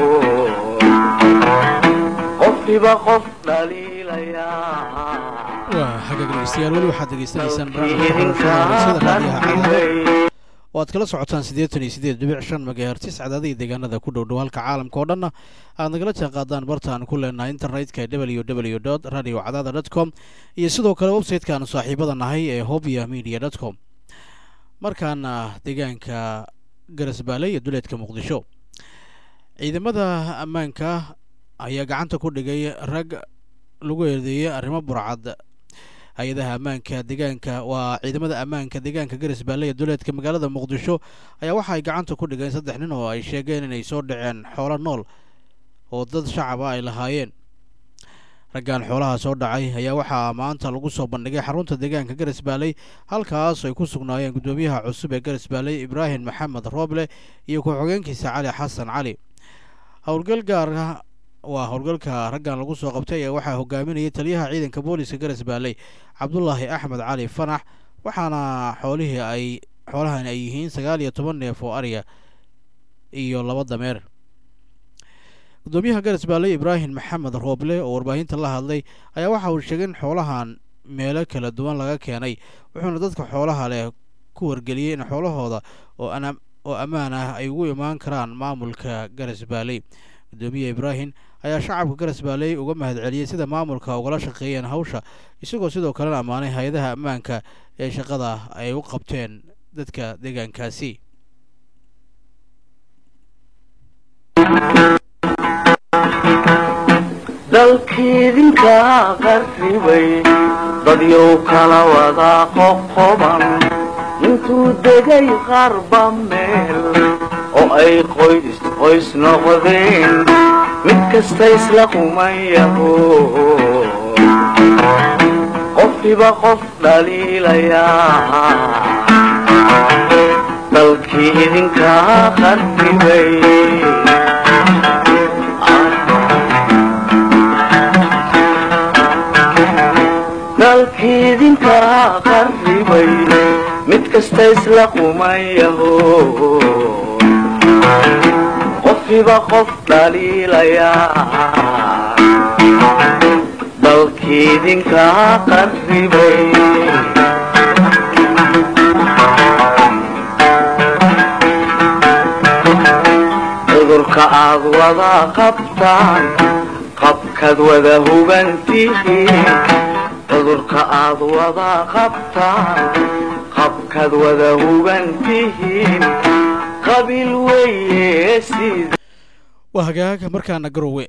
qofkiiba qof dhaliilayaa waa xagga dhegeystayaal weli waxaad degeysanaysaan barnaamijka raadiyaha cadaadad oo aad kala socotaan 88.5 megahertz cadaadada deegaanada ku dhow halka caalamka oo dhan aad nagala jaanqaadaan bartaan ku leenahay internetka www.radiocadada.com iyo sidoo kale website-ka aan saaxiibada nahay ee hobyamedia.com markaana deegaanka Garasbaalay iyo duleedka Muqdisho ciidamada ammaanka ayaa gacanta ku dhigay rag lagu eedeeyay arrimo burcad hay'adaha ammaanka deegaanka waa ciidamada ammaanka deegaanka Garasbaalay ee duleedka magaalada Muqdisho ayaa waxa ay gacanta ku dhigeen 3 nin oo ay sheegeen inay soo dhaceen xoolo nool oo dad shacab ay lahaayeen raggan xoolaha soo dhacay ayaa waxa maanta lagu soo bandhigay xarunta deegaanka Garasbaalay halkaas ay ku sugnaayeen gudoomiyaha cusub ee Garasbaalay Ibrahim Maxamed Rooble iyo ku-xigeenkiisa Cali Xasan Cali howlgal gaar ah waa howlgalka raggan lagu soo qabtay ee waxa hogaaminayay taliyaha ciidanka booliska Garasbaalay Cabdullaahi Axmed Cali Fanax waxaana xoolahan ay yihiin 19 neef oo ariya iyo 2 dameer gudoomiyaha Garasbaalay Ibrahim Maxamed Rooble oo warbaahinta la hadlay ayaa waxa uu sheegay in xoolahan meelo kala duwan laga keenay wuxuuna dadka xoolaha leh ku wargeliyay in xoolahooda oo ammaan ah ay ugu imaan karaan maamulka Garasbaalay gudoomiye Ibrahim ayaa shacabka Garasbaalay uga mahadceliyay sida maamulka ugala shaqeeyeen hawsha isagoo sidoo kale amaanay hay'adaha ammaanka ee shaqada ay u qabteen dadka deegaankaasi dalkiidinka qarribay dadyow kala wada qoqoban intuu degay qarba meel oo ay qoys noqdeen mid kasta isla qumayaho qofkiiba qof dhaliilayaa dalkii idinka qarribay dalkiidinka qarribay mid kasta isla qumayaho qofkiiba qof dhaliilayaa dalkiidinka qarribay cudurka aad wada qabtaan qabkaad wada hubantihiin cudurka aad wada qabtaan qabkaad wada hubantihiin qabiil weeye sida waa hagaag markaana garowe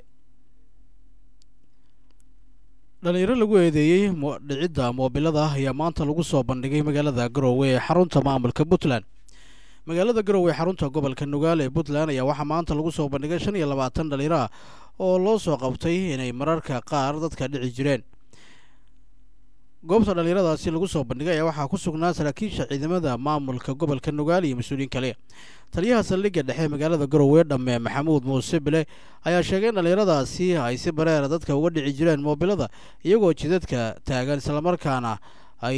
dhalinyaro lagu eedeeyey dhicidda moobilada ayaa maanta lagu soo bandhigay magaalada garowe ee xarunta maamulka Puntland magaalada garowe xarunta gobolka Nugaal ee Puntland ayaa waxaa maanta lagu soo bandhigay 25 dhalinyaro oo loo soo qabtay inay mararka qaar dadka dhici jireen goobta dhalinyaradaasi lagu soo bandhigay ayaa waxaa ku sugnaa saraakiisha ciidamada maamulka gobolka Nugaal iyo mas'uuliyiin kale. taliyaha saldhigga dhexe magaalada Garowe dhamme Maxamuud Muuse Bile ayaa sheegay in dhalinyaradaasi ay si bareer dadka uga dhici jireen moobilada iyagoo jidadka taagan isla markaana ay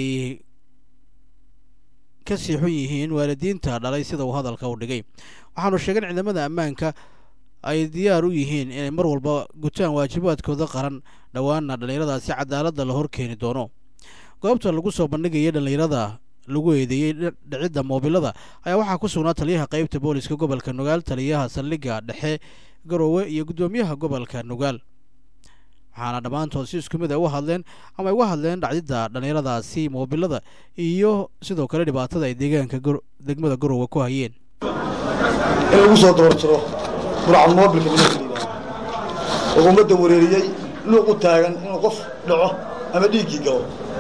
ka sii xun yihiin waalidiinta dhalay sida uu hadalka u dhigay. waxaanu sheegay in ciidamada ammaanka ay diyaar u yihiin inay mar walba gutaan waajibaadkooda qaran dhawaana dhalinyaradaasi cadaaladda la horkeeni doono. goobta lagu soo bandhigayay dhalinyarada lagu eedeeyay dhicidda moobilada ayaa waxaa ku sugnaa taliyaha qaybta booliska gobolka Nugaal, taliyaha saldhigga dhexe Garowe iyo gudoomiyaha gobolka Nugaal. waxaana dhammaantood si isku mid ah u hadleen dhacdida dhalinyaradaasi moobilada iyo sidoo kale dhibaatada ay deegaanka degmada Garowe ku hayeen. in lagu soo doortiro burcad moobilka oo ummadda wareeriyay luuq u taagan inuu qof dhaco ama dhiigii galo.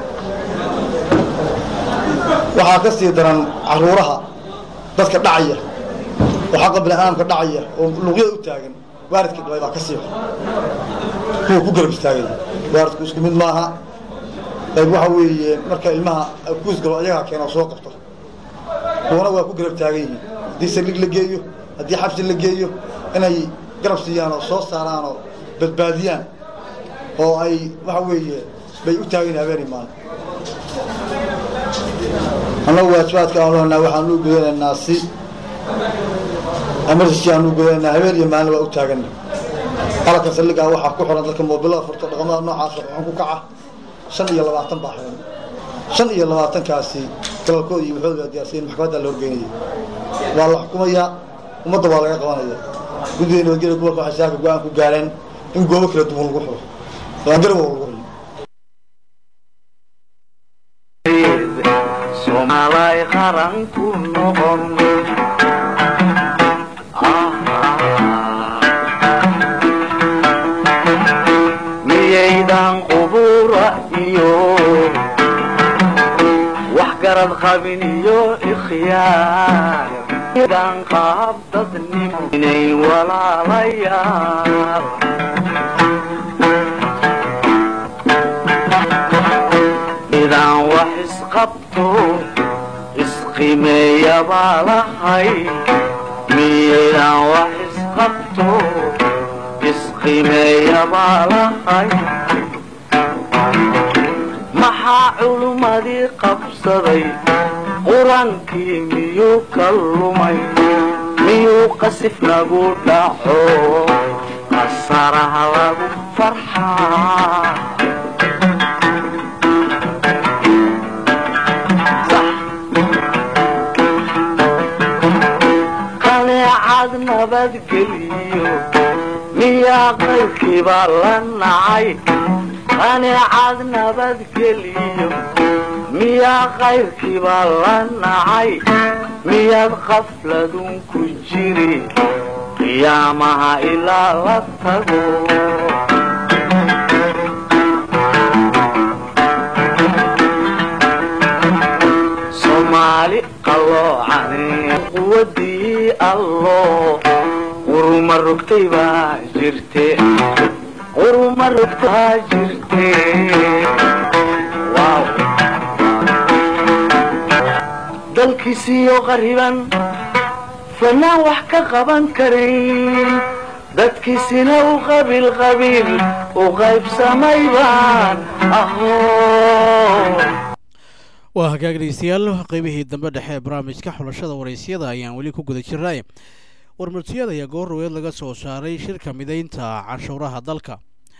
waxaa ka sii daran caruuraha dadka dhacaya oo xaqa bini'aadamka dhacaya oo luuqyada u taagan waaridkii dhalay baa ka sii kuwa ku garab istaagay. waaridku isku mid maaha. qayb waxa weeye marka ilmaha kuus galo ayagaa keena soo qabto, kuwana waa ku garab taagan yihiin. haddii saldhig la geeyo, haddii xabsi la geeyo, inay garab siiyaan oo soo saaraan oo badbaadiyaan oo ay waxa weeye bay u taagan habeenii maalin. annagu waajibaadka aan lehnaa waxaan u gudanaynaa si emergency aan u gudanaynaa habeen iyo maalin waa u taaganna. qalabka saldhiggaa waxaa ku xiran dadka moobilada furto dhaqamada noocaas waxaan ku kaca 25 baa xiran. 25kaasi galalkooda iyo waxooda diyaarsiin maxkamadda la horgeynaya waa la xukumayaa, ummadda waa laga qabanaya. guddiga nabadgelya gobolka waxay saaka go-aan ku gaareen in goobo kala duwan lagu xiro waa Garowe lagu xiro. Somalay qaran ku noqon miyaydan qubura iyo wax garad qabin iyo ikhyaar dan qaab dadnimo inay walaalayaal idan wax isqabto isqimeeya baa lahay miyaydan wax isqabto isqimeeya baa lahay maxaa culummadii qabsaday qurankii miyuu ka lumay miyuu qasif nagu dhaco qasaraha lagu farxaa nabadgeliyo miyaa qaybkiiba la nacay qaneecad nabadgeliyo miyaa qaybkiiba la nacay miyaad qafladun ku jiri qiyaamaha ilaa la tago soomaali qalloocane quwadii allo uruma rugtay baa jirte uruma rugtaa jirte dalkiisiyo qariban fanaan wax ka qaban karayn dadkiisina u qabiil qabiil u qaybsamay baan ahoo. waa hagaag dhegeystayaal qaybihii dambe dhexe ee barnaamijka xulashada waraysiyada ayaan weli ku guda jirnay. warmartiyada ayaa goorweed laga soo saaray shirka midaynta canshuuraha dalka.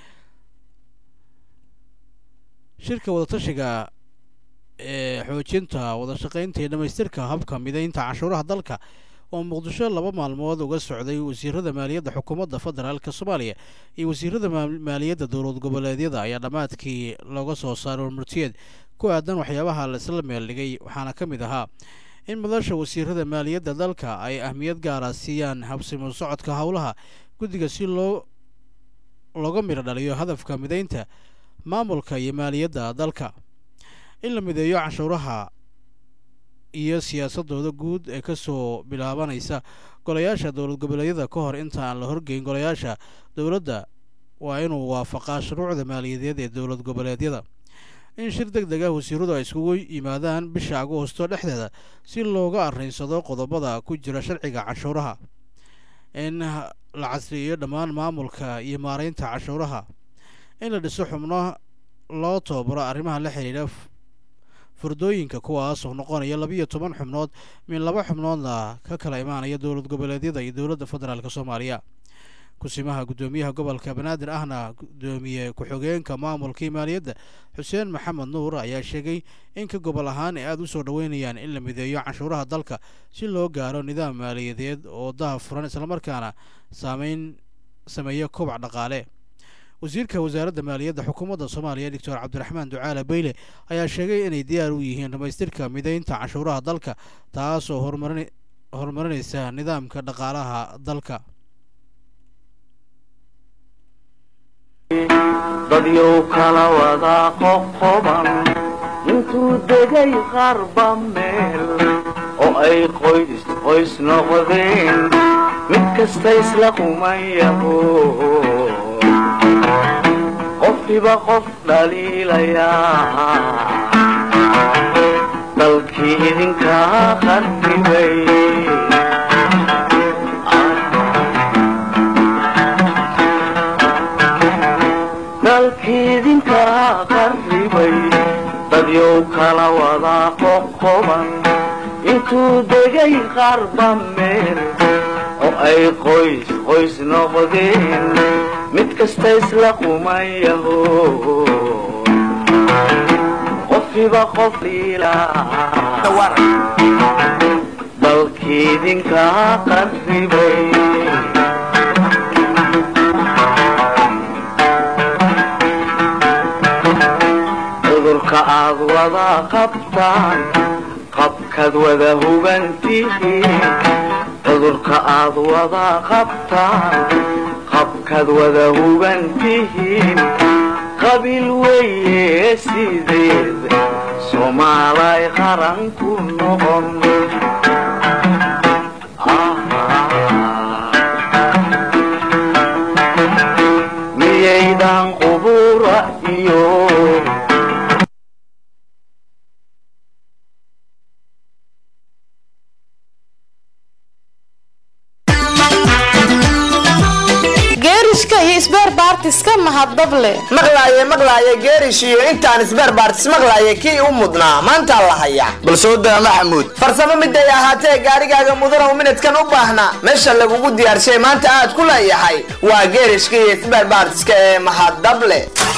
shirka wadatashiga ee xoojinta wada shaqaynta iyo dhamaystirka habka midaynta canshuuraha dalka oo muqdisho 2 maalmood uga socday wasiirada maaliyadda xukuumadda federaalka Soomaaliya iyo wasiirada maaliyadda dowlad goboleedyada ayaa dhamaadkii laga soo saaray warmartiyeed ku aadan waxyaabaha la isla meel dhigay. waxaana ka mid ahaa in madasha wasiirada maaliyadda dalka ay ahmiyad gaar ah siiyaan habsimo socodka howlaha guddiga si looga miro dhaliyo hadafka midaynta maamulka iyo maaliyadda dalka, in la mideeyo canshuuraha iyo siyaasadooda guud ee ka soo bilaabanaysa golayaasha dowlad goboleedyada ka hor inta aan la horgeyn golayaasha dowladda waa inuu waafaqaa shuruucda maaliyadeed ee dowlad goboleedyada. in shir degdeg ah wasiiradu ay iskugu yimaadaan bisha agoosto dhexdeeda si looga arrinsado qodobada ku jira sharciga canshuuraha, in la casriyeeyo dhammaan maamulka iyo maareynta canshuuraha, in la dhiso xubno loo tababaro arrimaha la xiriira furdooyinka kuwaas oo noqonaya 12 xubnood min 2 xubnoodna ka kala imaanaya dowlad goboleedyada iyo dowladda federaalka Soomaaliya. kusimaha gudoomiyaha gobolka Banaadir ahna gudoomiye ku-xigeenka maamulka maaliyadda Xuseen Maxamed Nuur ayaa sheegay in ka gobol ahaan ay aad u soo dhaweynayaan in la mideeyo canshuuraha dalka si loo gaaro nidaam maaliyadeed oo daahfuran isla markaana sameeyo kobac dhaqaale. wasiirka wasaaradda maaliyadda xukuumadda Soomaaliya Dr. Cabdiraxmaan Ducaale Beyle ayaa sheegay inay diyaar u yihiin dhamaystirka mideynta canshuuraha dalka taas oo horumarinaysa nidaamka dhaqaalaha dalka. dadyow kala wada qoqoban intuu degay qarba meel oo ay qoys noqdeen mid kasta isla qumayaho qofkiiba qof dhaliilayaa dalkii idinkaa qarribay dalkiidinkaa qarribay dadyow kala wada qoqoban intuu degay qarba meel oo ay qoys noqdeen mid kasta isla qumayaho qofkiiba qof dalkiidinkaa qarribay cudurka aad wada qabtaan qabkaad wada hubantihiin cudurka aad wada qabtaan qabkaad wada hubantihiin qabiil weeye sideed soomaalay qaran ku noqon miyaydan qubura iyo isbeerbaartiska mahadable maqlaaye geerish iyo intaan isbeerbaartis maqlaaye kii u mudnaa maanta la haya bal soo daa maxamuud farsamo miday ahaatee gaarigaaga mudana u minadkan u baahna meesha lagugu diyaarshay maanta aad ku leeyahay waa geerishka iyo isbeerbaartiska ee mahadable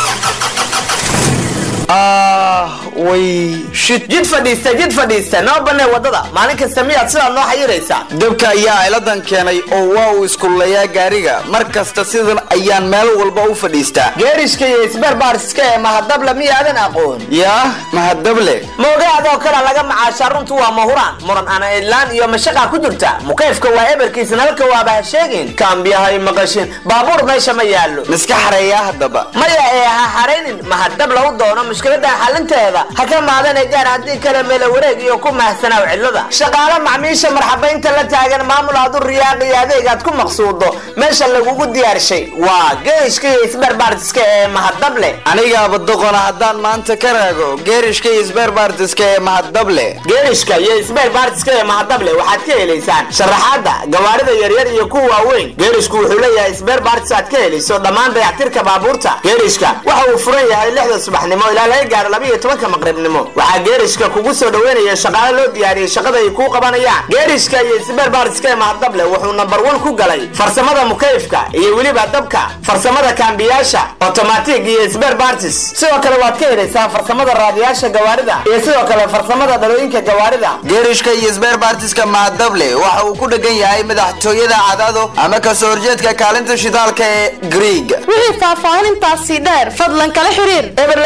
jid fadhiista noo banee wadada maalin kasta miyaad sidaa noo xayiraysaa dabka ayaa ciladan keenay oo waa uu iskullayaa gaariga mar kasta sidan ayaan meel walba u fadhiistaa geerishka iyo isbeerbaartiska ee mahadable miyaadan aqoon yaa mahadable moogaadoo kale laga macaashaa runtu waa mahuraan muran ana idlaan iyo mashaqa ku jirta mukayfka waa eberkiisa nalka waaba ha sheegin kaambiyahay maqashin baabuur meesha ma yaallo miska xareeyaa haddaba maya ee ha xaraynin mahadable u doono mushkilada xalinteeda ha ka maadane gaar haddii kale meelo wareeg iyo ku mahsanaaw cillada shaqaale macmiisha marxabaynta la taagan maamul aad u riyaaqi adeegaad ku maqsuudo meesha lagugu diyaarshay waa geerishka iyo isbeerbaartiska ee mahadable anigaaba doqona haddaan maanta ka raago geerishka iyo isbeerbaartiska ee mahadable geerishka iyo isbeerbaartiska ee mahadable waxaad ka helaysaan sharaxaada gawaarida yaryar iyo kuwa waaweyn geerishku wuxuu leeyahay isbeerbaartis aad ka helayso dhammaan dayactirka baabuurta geerishka waxa uu furan yahay 6 subaxnimo ilaa laga gaaro 12 maqribnimo waxaa geerishka kugu soo dhaweynaya shaqaale loo diyaariyay shaqada ay ku qabanayaan geerishka iyo isbeerbaartiska ee mahadable wuxuu number 1 ku galay farsamada mukayfka iyo weliba dabka farsamada kaambiyaasha automatic iyo isbeerbaartis sidoo kale waad ka helaysaa farsamada raadiyaasha gawaarida iyo sidoo kale farsamada dhalooyinka gawaarida geerishka iyo isbeerbaartiska mahadable waxa uu ku dhagan yahay madaxtooyada Cadaado ama ka soo horjeedka kaalinta shidaalka ee Greeg wixii faahfaahintaasi dheer fadlan kala xiriir eber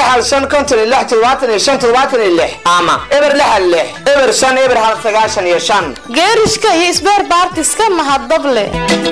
6 ama eber 6 geerishka iyo isbeerbaartiska mahadable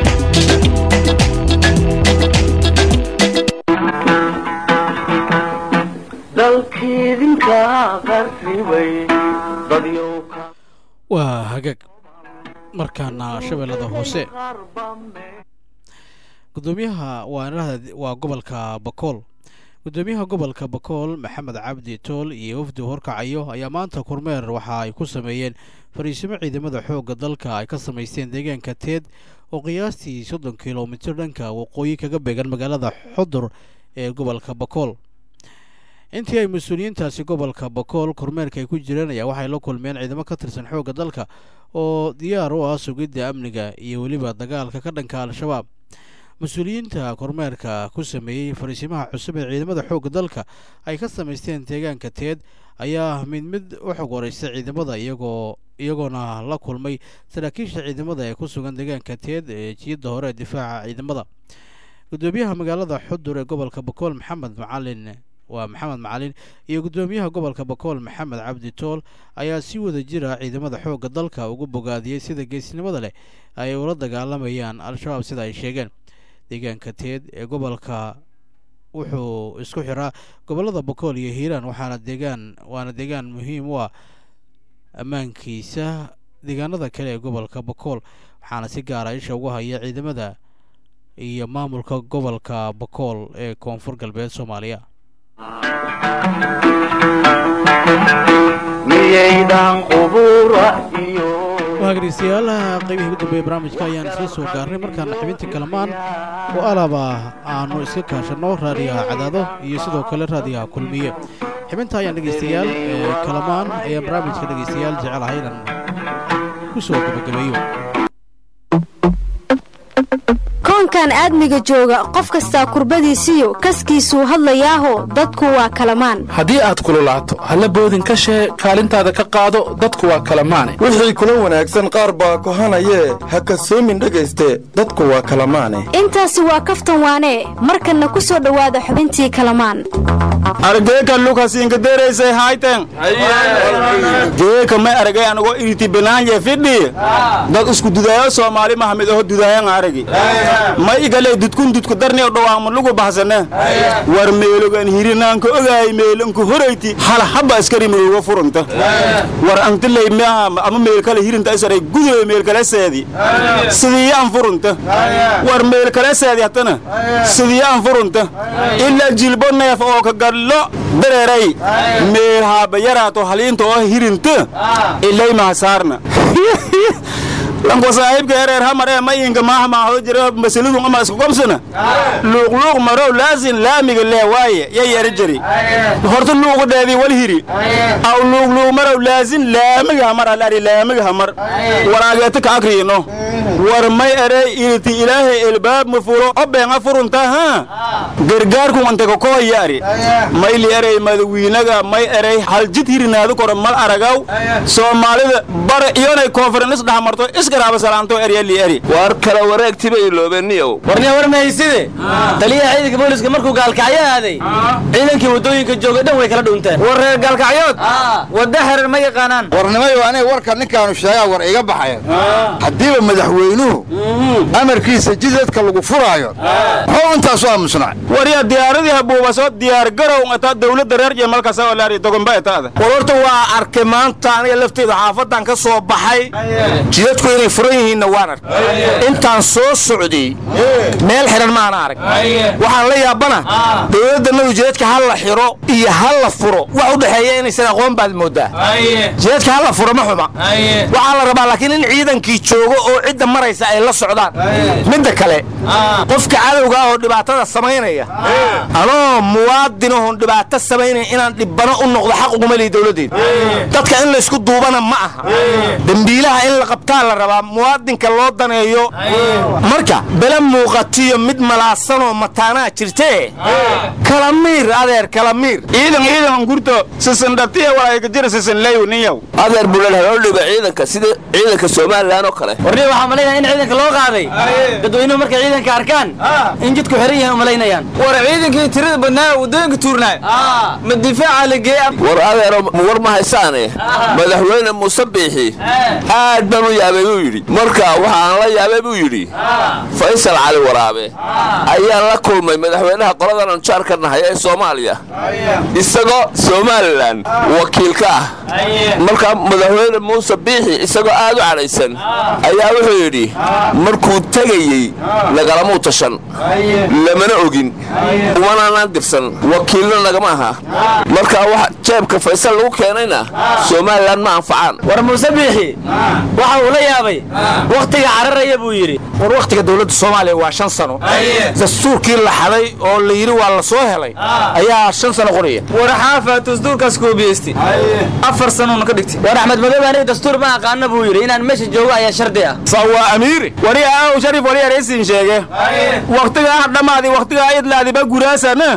dalkiidinkaa qarribay dadyow waa hagaag markaana shabeellada hoose gudoomiyaha waa gobolka Bakool gudoomiyaha gobolka Bakool Maxamed Cabdi Tool iyo wafdi horkacayo ayaa maanta kormeer waxa ay ku sameeyeen fariisimo ciidamada xoogga dalka ay ka sameysteen deegaanka Teed oo qiyaastii 30 kiiloomitir dhanka waqooyi kaga beegan magaalada Xudur ee gobolka Bakool. intii ay mas'uuliyiintaasi gobolka Bakool kormeerka ay ku jireen ayaa waxay la kulmeen ciidamo ka tirsan xoogga dalka oo diyaar u ah sugidda amniga iyo waliba dagaalka ka dhanka al-shabaab. mas'uuliyiinta kormeerka ku sameeyay fariisimaha cusub ee ciidamada xoogga dalka ay ka sameysteen deegaanka Teed ayaa mid u xog wareystay ciidamada iyagoona la kulmay saraakiisha ciidamada ee ku sugan deegaanka Teed ee jihada hore difaaca ciidamada. gudoomiyaha magaalada Xudur ee gobolka Bakool Maxamed Macalin iyo gudoomiyaha gobolka Bakool Maxamed Cabdi Tool ayaa si wada jira ciidamada xoogga dalka ugu bogaadiyay sida geesinimada leh ay ula dagaalamayaan al-shabaab sida ay sheegeen. deegaanka Teed ee gobolka wuxuu isku xiraa gobolada Bakool iyo Hiiraan waana deegaan muhiim u ah ammaankiisa deegaanada kale ee gobolka Bakool waxaana si gaar ah isha ugu haya ciidamada iyo maamulka gobolka Bakool ee koonfur galbeed Soomaaliya. miyaydan qubura iyo waagriisiyaal qaybihii ugu dambeeyay barnaamijka ayaan isla soo gaarnay markaan xubinta kalamaan oo alaba aanu iska kaashano raadiyaha Cadaado iyo sidoo kale raadiyaha Kulmiye. xubinta ayaan dhageystayaal kalamaan ayaan barnaamijka dhageystayaal jecelahay inaan ku soo gabagabeeyo. koonkan aadmiga jooga qof kasta kurbadiisiyo kaskiisuu hadlayaaho dadku waa kalamaan. haddii aad kululaato halla boodin ka shee kaalintaada ka qaado dadku waa kalamaane. wixii kula wanaagsan qaar baa kohanayee ha kasoomin dhegayste dadku waa kalamaane. intaasi waa kaftan waane markanna ku soo dhowaada xubintii kalamaan. argeeka lukas inkadeeraysay hayten geeka may aragay anagoo iriti banaanye fidhi dad isku dudaayo Soomaali Maxamed oo dudaayan aragi may igale dudku darni oo dhawaamo lagu bahsane war meelogan hirinaanka ogaay meelanku horeyti hal haba askari meeluga furunta war antilay ma ama meel kale hirinta isaray guday meel kale seedi sidii aan furunta war meel kale seedi hatana sidii aan furunta illa jilbo neef oo ka gallo dareeray meel haba yaraato haliinta oo hirinta ilay ma saarna lanko saaxiibka ereer hamar ee mayinka maaha hoo jira masalidu ama isku qabsana luuq maro laasin laamiga leewaaye yar jari horta luuq deedi wal hiri aw luuq maro laasin laamiga hamar alari laamiga hamar waraageeta ka akriino war may erey ilti ilaahay ilbaab mafuro obeena furunta ha gargaarku anta ko yaari may li erey madawiinaga may erey hal jid hirinaadu kor mal aragaw Soomaalida bar iyonay conference dhamarto iskaraaba salaanto eri war kala wareegtiba iloobeniyo warniya warmayside taliyaha ciidanka booliska markuu gaalkacyo aaday ciidankii wadooyinka jooga dhan way kala dhunteen war reer gaalkacyood wada xerar ma yaqaanaan warnimayo anay warka ninkaanu sheegaa war iga baxay hadiiba madaxweynuhu amarkiisa jidadka lagu furaayo maxuu intaas u aamusnaa wariya diyaaradii habuubaso diyaar garow ata dawladda reer Jeemalkaas oo laari dogonba etaada warta waa arkay maanta aniga lafteeda xaafadan ka soo baxay jidadku inay furan yihiin waan arkay intaan soo socday meel xiran ma ana arag waxaan la yaabana dawladda jidadka hal la xiro iyo hal la furo wax u dhaxeeya inay sida aqoon baad moodaa jidadka hal la furo ma xuma waxa la rabaa laakiin in ciidankii joogo oo cid maraysa ay la socdaan midda kale qofka cadawga oo dhibaatada sameynaya anoo muwaadin oo dhibaato sameynaya inaan dhibano u noqdo xaq ugu mali dawladeed dadka in la isku duubana ma aha dambiilaha in la qabtaa la rabaa muwaadinka loo daneeyo marka bala muuqatiyo mid malaasan oo mataana jirtee kalamiir adeer kalamiir ciidan gurto sisandatiya waa ka jira sisan leeyo niyow adeer bulal hal dhiba ciidanka sida ciidanka Soomaaliland oo kale warniya waxa maleeyahay in ciidanka loo qaaday dadweynuhu markay ciidanka arkaan in jidku xiran yahay maleynayaan war ciidankii tirada badnaa wadooyinka tuurnay ma difaaca la geeyay war adeer war ma haysaane madaxweyne Muuse Biixi aad baan u yaabay buu yidhi marka waxaan la yaabay buu yidhi faysal cali waraabe ayaa la kulmay madaxweynaha qoladan aan jaar ka nahay ee Soomaaliya isagoo Somaliland wakiil ka ah marka madaxweyne Muuse Biixi isagoo aad u cadaysan ayaa wuxuu yidhi markuu tagayay lagala tashan lamana ogin wanaan dirsan wakiilna nagama aha marka wax jeebka faysal lagu keenayna Somaliland ma anfacaan war Muuse Biixi waxa uu la yaabay waqtiga cararaya buu yiri war waqtiga dawladda Soomaaliya waa 5 sano dastuurkii la xaday oo la yiri waa la soo helay ayaa 5 sano qoraya war xaafad dastuurkaas ku biistay 4 sano ka dhigtay war Axmed Madoobe dastuur ma aqaan buu yiri inaan meesha joogo ayaa shardi ah sawa amiiri wari aa sharif wari raiisin sheege waqtiga dhamaadi waqtiga ay laadiba guraasana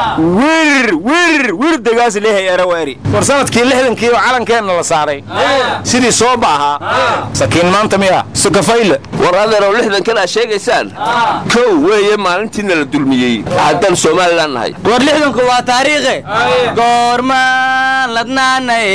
wir dagaas leeyahay arawaari war sanadkii 60kii oo calankeena la saaray sidii soo baaha sakiin maanta miya sukafayla war adeero 60 kana sheegaysaan kow weeye maalintiina la dulmiyay hadan Soomaaliland nahay war 60ku waa taariikh goormaan ladnaanay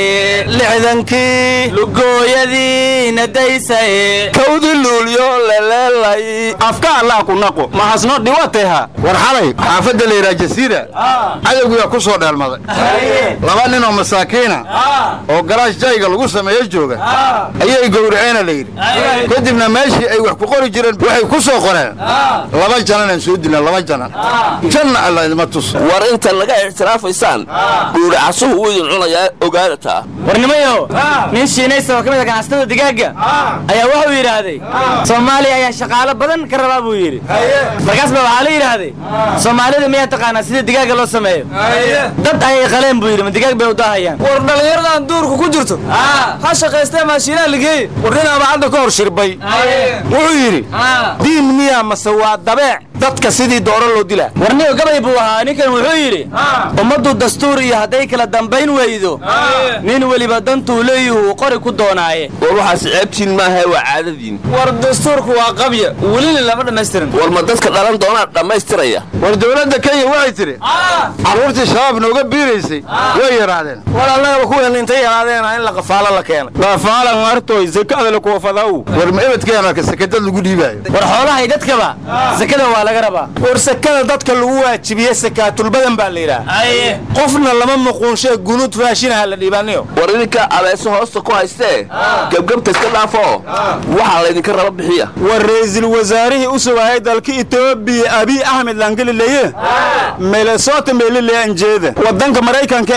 60kii lugooyadiina daysay kawdi luulyo leelay afka Allah ku naqo ma hasno dhiwateha war xalay xaafada leeyahay jasiira cadawga ku soo dheelmaday laba nin oo masaakiina oo garaash jayga lagu sameeyo jooga ayay gowraceen la yiri kadibna meeshii ay wax ku qori jireen waxay ku soo qoreen laba janan soo dilaan laba janan janna Allah idma tus war inta laga ixtiraafaysan gowracasuhu uu idin cunaya ogaadata warnimayo nin shiinaysa oo kamid ah ganacsatada digaaga ayaa wuxuu yiraahday Soomaaliya ayaa shaqaale badan ka rabaa buu yiri markaas baa waxa la yiraahday Soomaalida miyaa taqaana sida digaaga loo sameeyo dad ay qaleen buu yiri digaag bay u daahayaan war dhalinyaradan duurku ku jirto ha shaqeystay maashiina ligay warina bacda ka hor shirbay wuxuu yiri diin miyaa masawa dabeec dadka sidii dooro loo dila warniyo gabay buu ahaa ninkan wuxuu yiri ummadu dastuur iyo haday kala dambayn weydo nin waliba dantu leeyahay qori ku doonaaye war waxa sicibtiin ma aha waa caadadiin war dastuurku waa qabya wali lama dhameystirin war ma dadka dhalan doona dhameystiraya war dawladda Kenya waxay tiri caruurtii shabaab nooga biireysay way yaraadeen walaalna ku weyn intay yaraadeen in la qafaalo la keenay qafaalo martooy zakada la ku fadaw war ma ibadkeena ka sakada lagu dhiibay war xoolaha dadkaba sakada waa laga rabaa war sakada dadka lagu waajibiyay sakaatul badan baa la yiraahdaa qofna lama muquunshay gunud raashinaha la dhiibanayo war idinka abeeso hoosta ku haystee gabgabta iska dhaafo waxa la idinka raba bixiya war ra'iisul wasaarihi u sugaayay dalka Itoobiya Abiy Ahmed Langalileeye Minnesota meelile anjeeda wadanka Mareykanka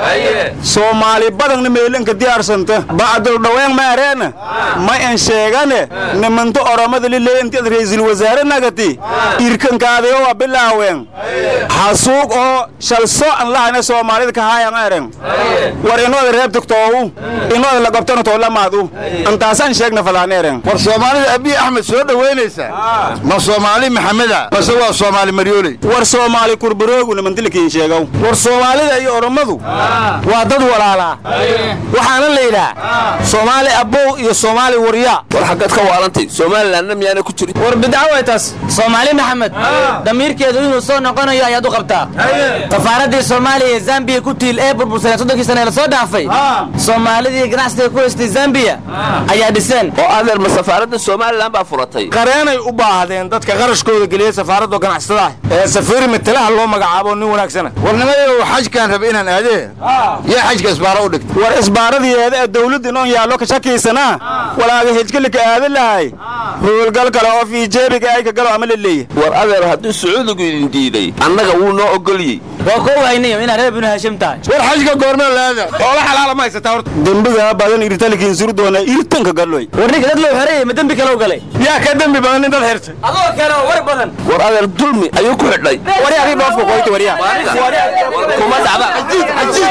Soomaali badan meelanka diyaarsanta baadul dhaween ma areena ma aan sheegane nimanto oramada lileeye inta ra'iisul wasaare nagati irkan kaadayo waa bilaaween xasuuq oo shalso aan lahayn Soomaalida ka hayaan areen war inoo reebto toow inoo la qabtano toow la maadu antaasan sheegna falaaneereen war Soomaalida Abiy Ahmed soo dhaweynaysa ma Soomaali Maxameda bas waa Soomaali Maryooley war Soomaali kurbaroogu nimantilkiin sheegaw war Soomaalida iyo Oromadu waa dad walaala waxaana leeyahay Soomaali abow iyo Soomaali wariya war xaqad ka waalantay Soomaaliland miyaana ku jirin war bidcawaytaas Soomaali Maxamed damiirkeedu inuu soo noqonayo ayaad u qabtaa safaaradii Soomaaliya ee Zambia ku tiil ee burbursan 30 sano la soo dhaafay Soomaalidii ganacsiga ku haystay Zambia ayaa dhiseen oo adeer ma safaaradda Soomaaliland baa furatay qareenay u baahdeen dadka qarashkooda galiyay safaaradda ganacsatada ee safiir mitalaha loo magacaabo nin wanaagsan warnimayo xajkan rab inaan aadee yaa xajka isbaaro u dhigtay war isbaaradiyeeda ee dawladda inoo yaalo ka shakiisana walaaga hijkalka aad lahay howlgal kale oo fiijeeriga ay ka galo ama leeyahay war adeer haddii Sacuudigu idin diiday annaga wuu noo ogoliyay waa ko waynayo in reer ibn Hashim tahay war xajka goorma laada oo la xalaal ma haysta horta dambiga badan irtalkiin sur doona irtanka galooy war ninka dad loo xareeyay ma dambi kale u galay yaa ka dambi badan in dad xirtay adoo kale war badan war adeer dulmi ayuu ku xidhay war yaa dhoof ku qoytay war yaa kuma dacba ajiid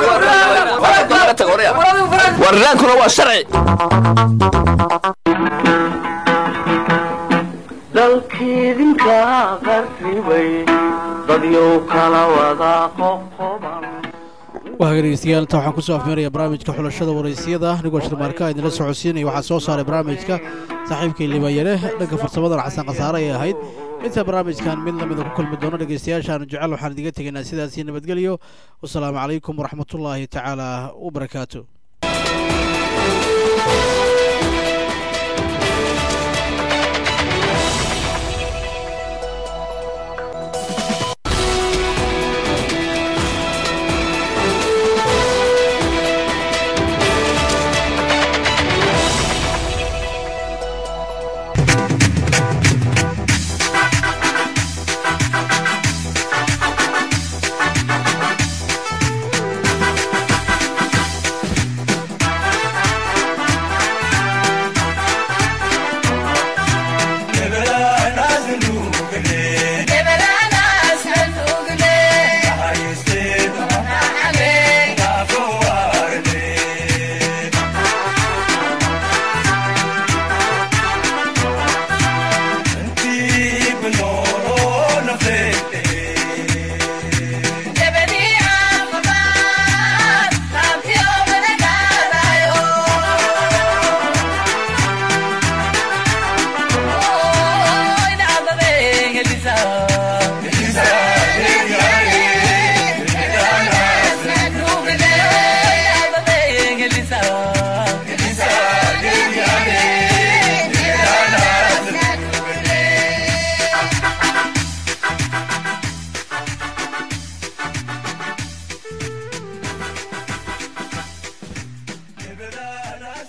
war laankuna waa sharci dalkiidinka qarribay dadyow kala wada qoqoban وهاجريستيال توحن كسو أفمريا برامج كحلشة ورئيسية نقول شرماركا إذا لسه عسيني وحصو صار برامج كصاحبك اللي بيره لقى فرصة بدر حسن قصارى يا هيد إنت برامج كان من لم كل مدونة رئيسيال شان جعلوا حردقتك الناس سيداسين بتقليو والسلام عليكم ورحمة الله تعالى وبركاته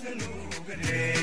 saluugane